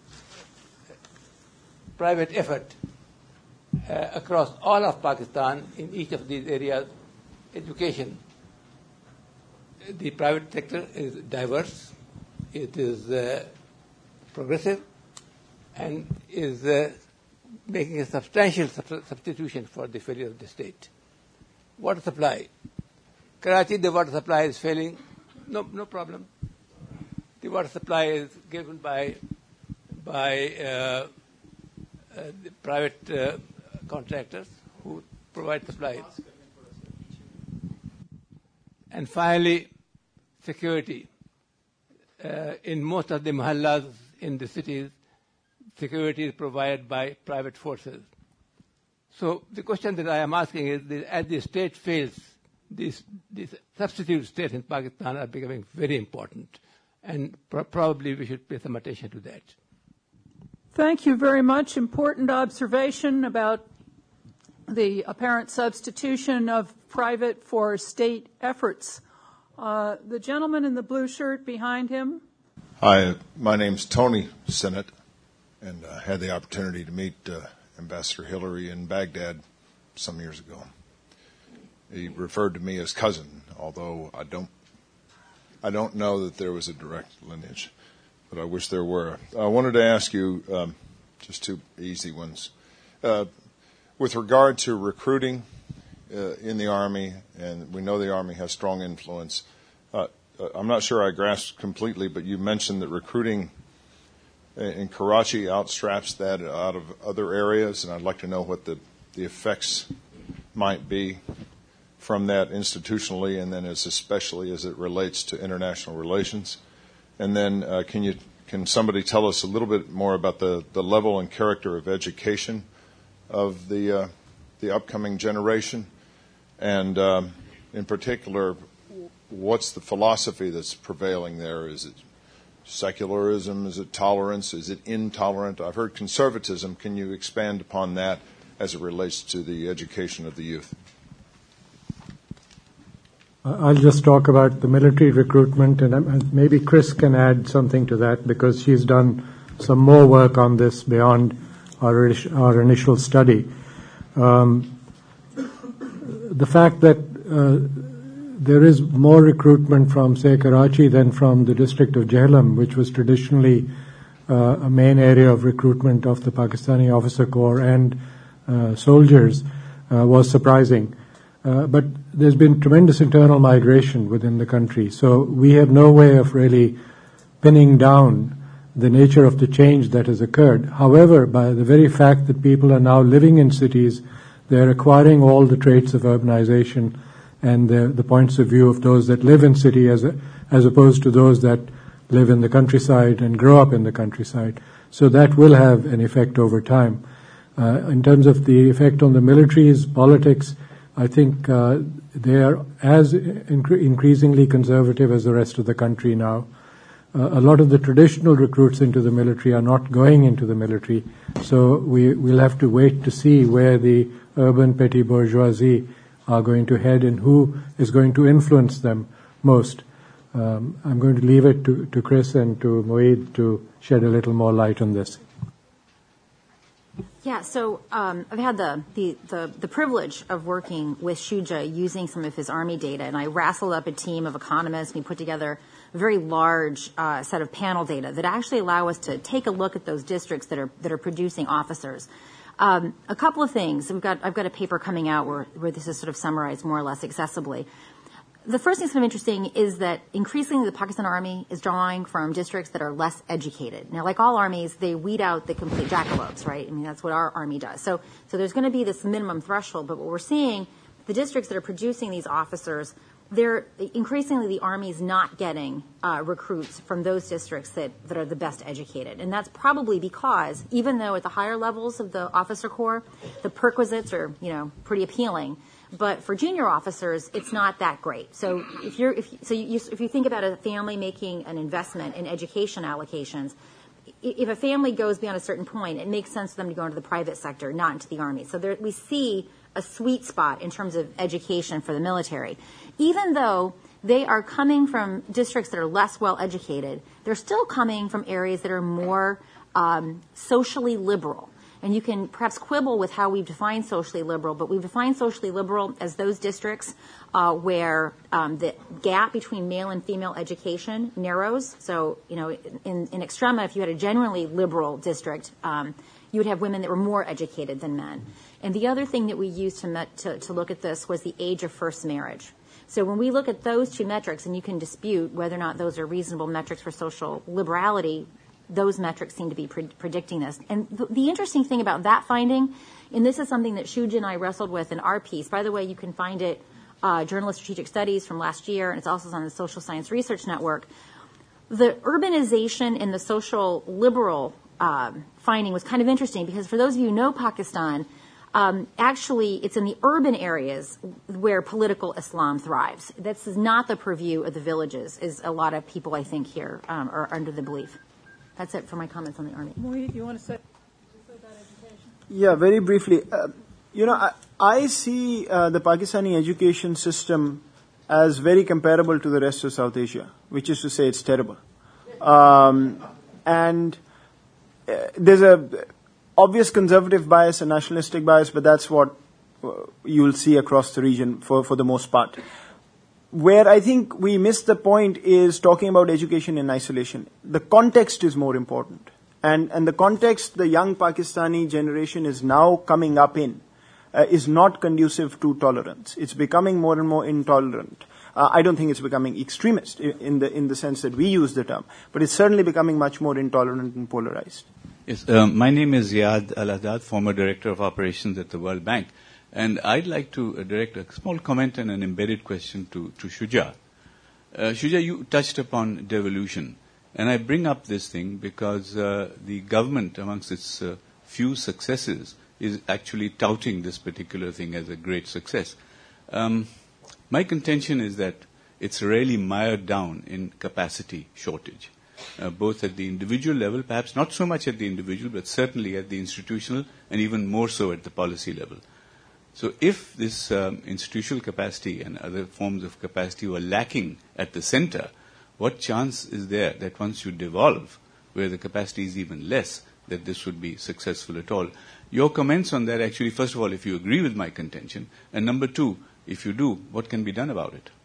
private effort across all of Pakistan in each of these areas. Education, the private sector is diverse, it is progressive, and is making a substantial substitution for the failure of the state. Water supply. Karachi, the water supply is failing. No problem. The water supply is given by the private contractors who provide supplies. And finally, security. In most of the mahallas in the cities, security is provided by private forces. So the question that I am asking is, as the state fails these substitute states in Pakistan are becoming very important, and probably we should pay some attention to that. Thank you very much. Important observation about the apparent substitution of private for state efforts. The gentleman in the blue shirt behind him. Hi, my name's Tony Sinnott, and I had the opportunity to meet Ambassador Hillary in Baghdad some years ago. He referred to me as cousin, although I don't know that there was a direct lineage, but I wish there were. I wanted to ask you just two easy ones. With regard to recruiting in the Army, and we know the Army has strong influence, I'm not sure I grasped completely, but you mentioned that recruiting in Karachi outstraps that out of other areas, and I'd like to know what the effects might be from that institutionally, and then especially as it relates to international relations. And then can somebody tell us a little bit more about the level and character of education of the upcoming generation, and in particular, what's the philosophy that's prevailing there? Is it secularism? Is it tolerance? Is it intolerant? I've heard conservatism. Can you expand upon that as it relates to the education of the youth? I'll just talk about the military recruitment, and maybe Chris can add something to that because she's done some more work on this beyond our initial study. The fact that there is more recruitment from, say, Karachi than from the district of Jhelum, which was traditionally a main area of recruitment of the Pakistani Officer Corps and soldiers, was surprising. But there's been tremendous internal migration within the country, so we have no way of really pinning down the nature of the change that has occurred. However, by the very fact that people are now living in cities, they're acquiring all the traits of urbanization and the points of view of those that live in city as opposed to those that live in the countryside and grow up in the countryside. So that will have an effect over time. In terms of the effect on the military's politics, I think they are as increasingly conservative as the rest of the country now. A lot of the traditional recruits into the military are not going into the military, so we'll have to wait to see where the urban petty bourgeoisie are going to head and who is going to influence them most. I'm going to leave it to Chris and to Moeed to shed a little more light on this. Yeah, so I've had the privilege of working with Shuja using some of his Army data, and I wrestled up a team of economists, and we put together a very large set of panel data that actually allow us to take a look at those districts that are producing officers. A couple of things. I've got a paper coming out where this is sort of summarized more or less accessibly. The first thing that's kind of interesting is that increasingly the Pakistan Army is drawing from districts that are less educated. Now, like all armies, they weed out the complete jackalopes, right? I mean, that's what our army does. So there's going to be this minimum threshold, but what we're seeing, the districts that are producing these officers, they're increasingly the Army's not getting recruits from those districts that are the best educated. And that's probably because even though at the higher levels of the officer corps, the perquisites are, pretty appealing, but for junior officers, it's not that great. So if you think about a family making an investment in education allocations, if a family goes beyond a certain point, it makes sense for them to go into the private sector, not into the Army. So we see a sweet spot in terms of education for the military. Even though they are coming from districts that are less well educated, they're still coming from areas that are more socially liberal. And you can perhaps quibble with how we've defined socially liberal, but we've defined socially liberal as those districts where the gap between male and female education narrows. So, in Extrema, if you had a generally liberal district, you would have women that were more educated than men. And the other thing that we used to look at this was the age of first marriage. So when we look at those two metrics, and you can dispute whether or not those are reasonable metrics for social liberality, those metrics seem to be predicting this. And the interesting thing about that finding, and this is something that Shuja and I wrestled with in our piece. By the way, you can find it, Journal of Strategic Studies from last year, and it's also on the Social Science Research Network. The urbanization in the social liberal finding was kind of interesting because for those of you who know Pakistan, Actually, it's in the urban areas where political Islam thrives. This is not the purview of the villages, as a lot of people, I think, here are under the belief. That's it for my comments on the Army. Mohit, you want to say about education? Yeah, very briefly. I see the Pakistani education system as very comparable to the rest of South Asia, which is to say it's terrible. And there's a obvious conservative bias and nationalistic bias, but that's what you'll see across the region for the most part. Where I think we miss the point is talking about education in isolation. The context is more important. And the context the young Pakistani generation is now coming up in is not conducive to tolerance. It's becoming more and more intolerant. I don't think it's becoming extremist in the sense that we use the term, but it's certainly becoming much more intolerant and polarized. Yes, my name is Ziad Al-Haddad, former Director of Operations at the World Bank. And I'd like to direct a small comment and an embedded question to Shuja. Shuja, you touched upon devolution. And I bring up this thing because the government, amongst its few successes, is actually touting this particular thing as a great success. My contention is that it's really mired down in capacity shortage. Both at the individual level, perhaps not so much at the individual, but certainly at the institutional and even more so at the policy level. So if this institutional capacity and other forms of capacity were lacking at the center, what chance is there that once you devolve, where the capacity is even less, that this would be successful at all? Your comments on that actually, first of all, if you agree with my contention, and number two, if you do, what can be done about it?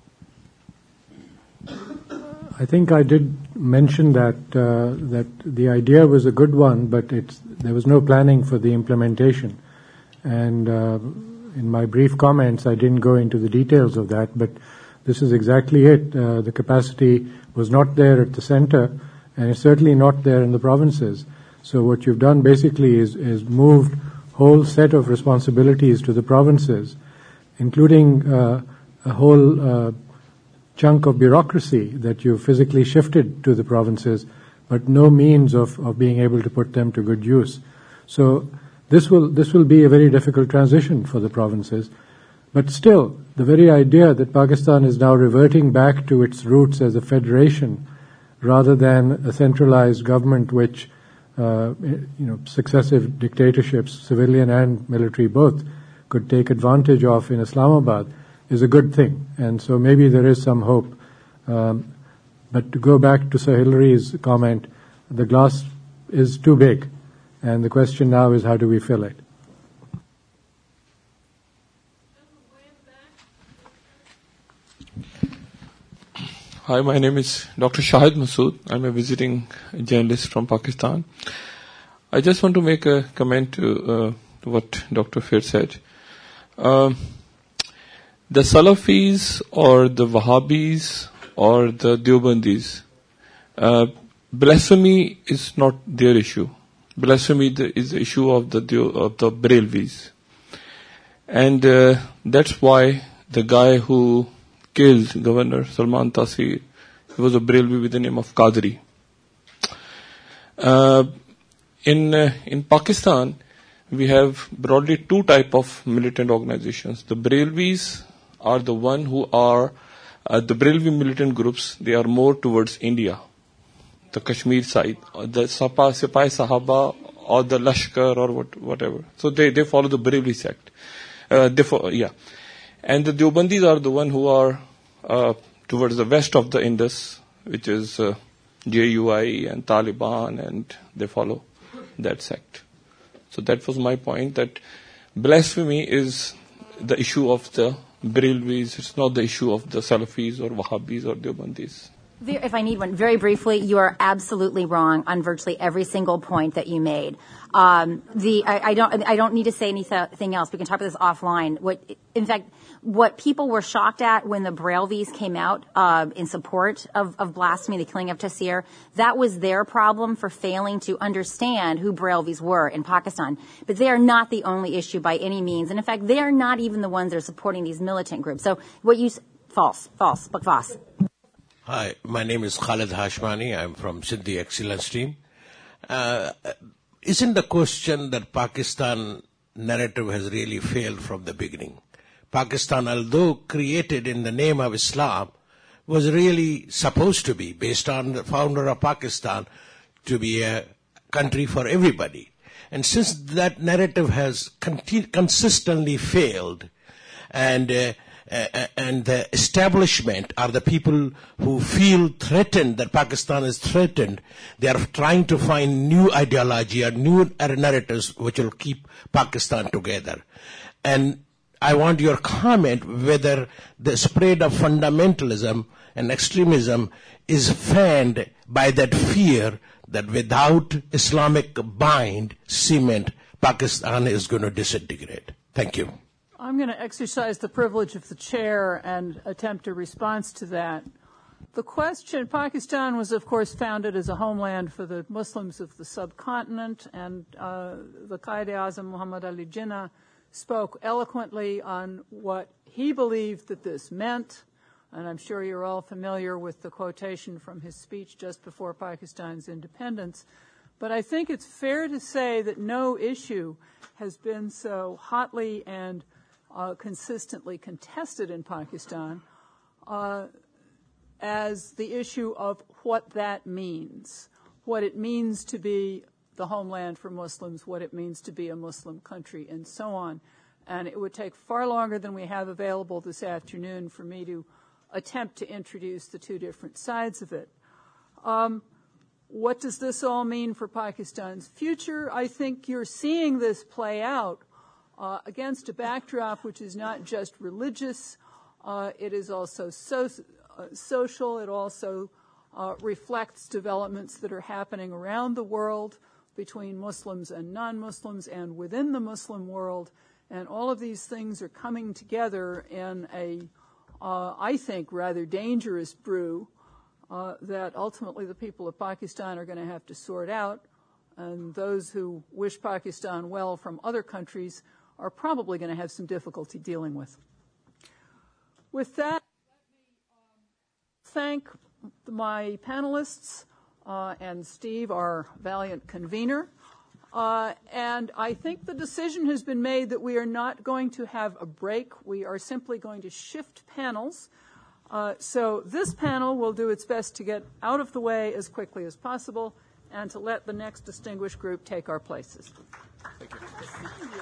I think I did mention that that the idea was a good one, but there was no planning for the implementation. And in my brief comments, I didn't go into the details of that, but this is exactly it. The capacity was not there at the center, and it's certainly not there in the provinces. So what you've done basically is moved whole set of responsibilities to the provinces, including a whole chunk of bureaucracy that you physically shifted to the provinces, but no means of being able to put them to good use. So this will be a very difficult transition for the provinces. But still, the very idea that Pakistan is now reverting back to its roots as a federation rather than a centralized government which successive dictatorships, civilian and military both, could take advantage of in Islamabad is a good thing. And so maybe there is some hope. But to go back to Sir Hilary's comment, the glass is too big. And the question now is, how do we fill it? Hi, my name is Dr. Shahid Masood. I'm a visiting journalist from Pakistan. I just want to make a comment to what Dr. Fair said. The Salafis or the Wahhabis or the Deobandis, blasphemy is not their issue. Blasphemy is the issue of the Brelvis. And that's why the guy who killed Governor Salman Taseer, he was a Brelvi with the name of Qadri. In Pakistan, we have broadly two types of militant organizations. The Brelvis are the one who are, the Brelvi militant groups, they are more towards India, the Kashmir side, the Sipai Sahaba or the Lashkar or whatever. So they follow the Brelvi sect. And the Deobandis are the one who are towards the west of the Indus, which is JUI and Taliban, and they follow that sect. So that was my point, that blasphemy is the issue of the Brelvis. It's not the issue of the Salafis or Wahhabis or Deobandis. If I need one, very briefly, you are absolutely wrong on virtually every single point that you made. I don't need to say anything else. We can talk about this offline. What people were shocked at when the Brelvis came out in support of blasphemy, the killing of Taseer, that was their problem for failing to understand who Brelvis were in Pakistan. But they are not the only issue by any means. And in fact, they are not even the ones that are supporting these militant groups. So false, bakwas. Hi, my name is Khalid Hashmani. I'm from Sindhi Excellence Team. Isn't the question that Pakistan narrative has really failed from the beginning. Pakistan, although created in the name of Islam, was really supposed to be, based on the founder of Pakistan, to be a country for everybody. And since that narrative has consistently failed, and the establishment or the people who feel threatened, that Pakistan is threatened, they are trying to find new ideology or new narratives which will keep Pakistan together. And I want your comment whether the spread of fundamentalism and extremism is fanned by that fear that without Islamic cement, Pakistan is going to disintegrate. Thank you. I'm going to exercise the privilege of the chair and attempt a response to that. The question, Pakistan was, of course, founded as a homeland for the Muslims of the subcontinent, and the Quaid-e-Azam Muhammad Ali Jinnah spoke eloquently on what he believed that this meant, and I'm sure you're all familiar with the quotation from his speech just before Pakistan's independence. But I think it's fair to say that no issue has been so hotly and consistently contested in Pakistan as the issue of what that means, what it means to be the homeland for Muslims, what it means to be a Muslim country, and so on. And it would take far longer than we have available this afternoon for me to attempt to introduce the two different sides of it. What does this all mean for Pakistan's future? I think you're seeing this play out against a backdrop which is not just religious, it is also social, it also reflects developments that are happening around the world between Muslims and non-Muslims and within the Muslim world, and all of these things are coming together in a, I think, rather dangerous brew that ultimately the people of Pakistan are going to have to sort out, and those who wish Pakistan well from other countries are probably going to have some difficulty dealing with. With that, let me thank my panelists and Steve, our valiant convener. And I think the decision has been made that we are not going to have a break. We are simply going to shift panels. So this panel will do its best to get out of the way as quickly as possible and to let the next distinguished group take our places. Thank you.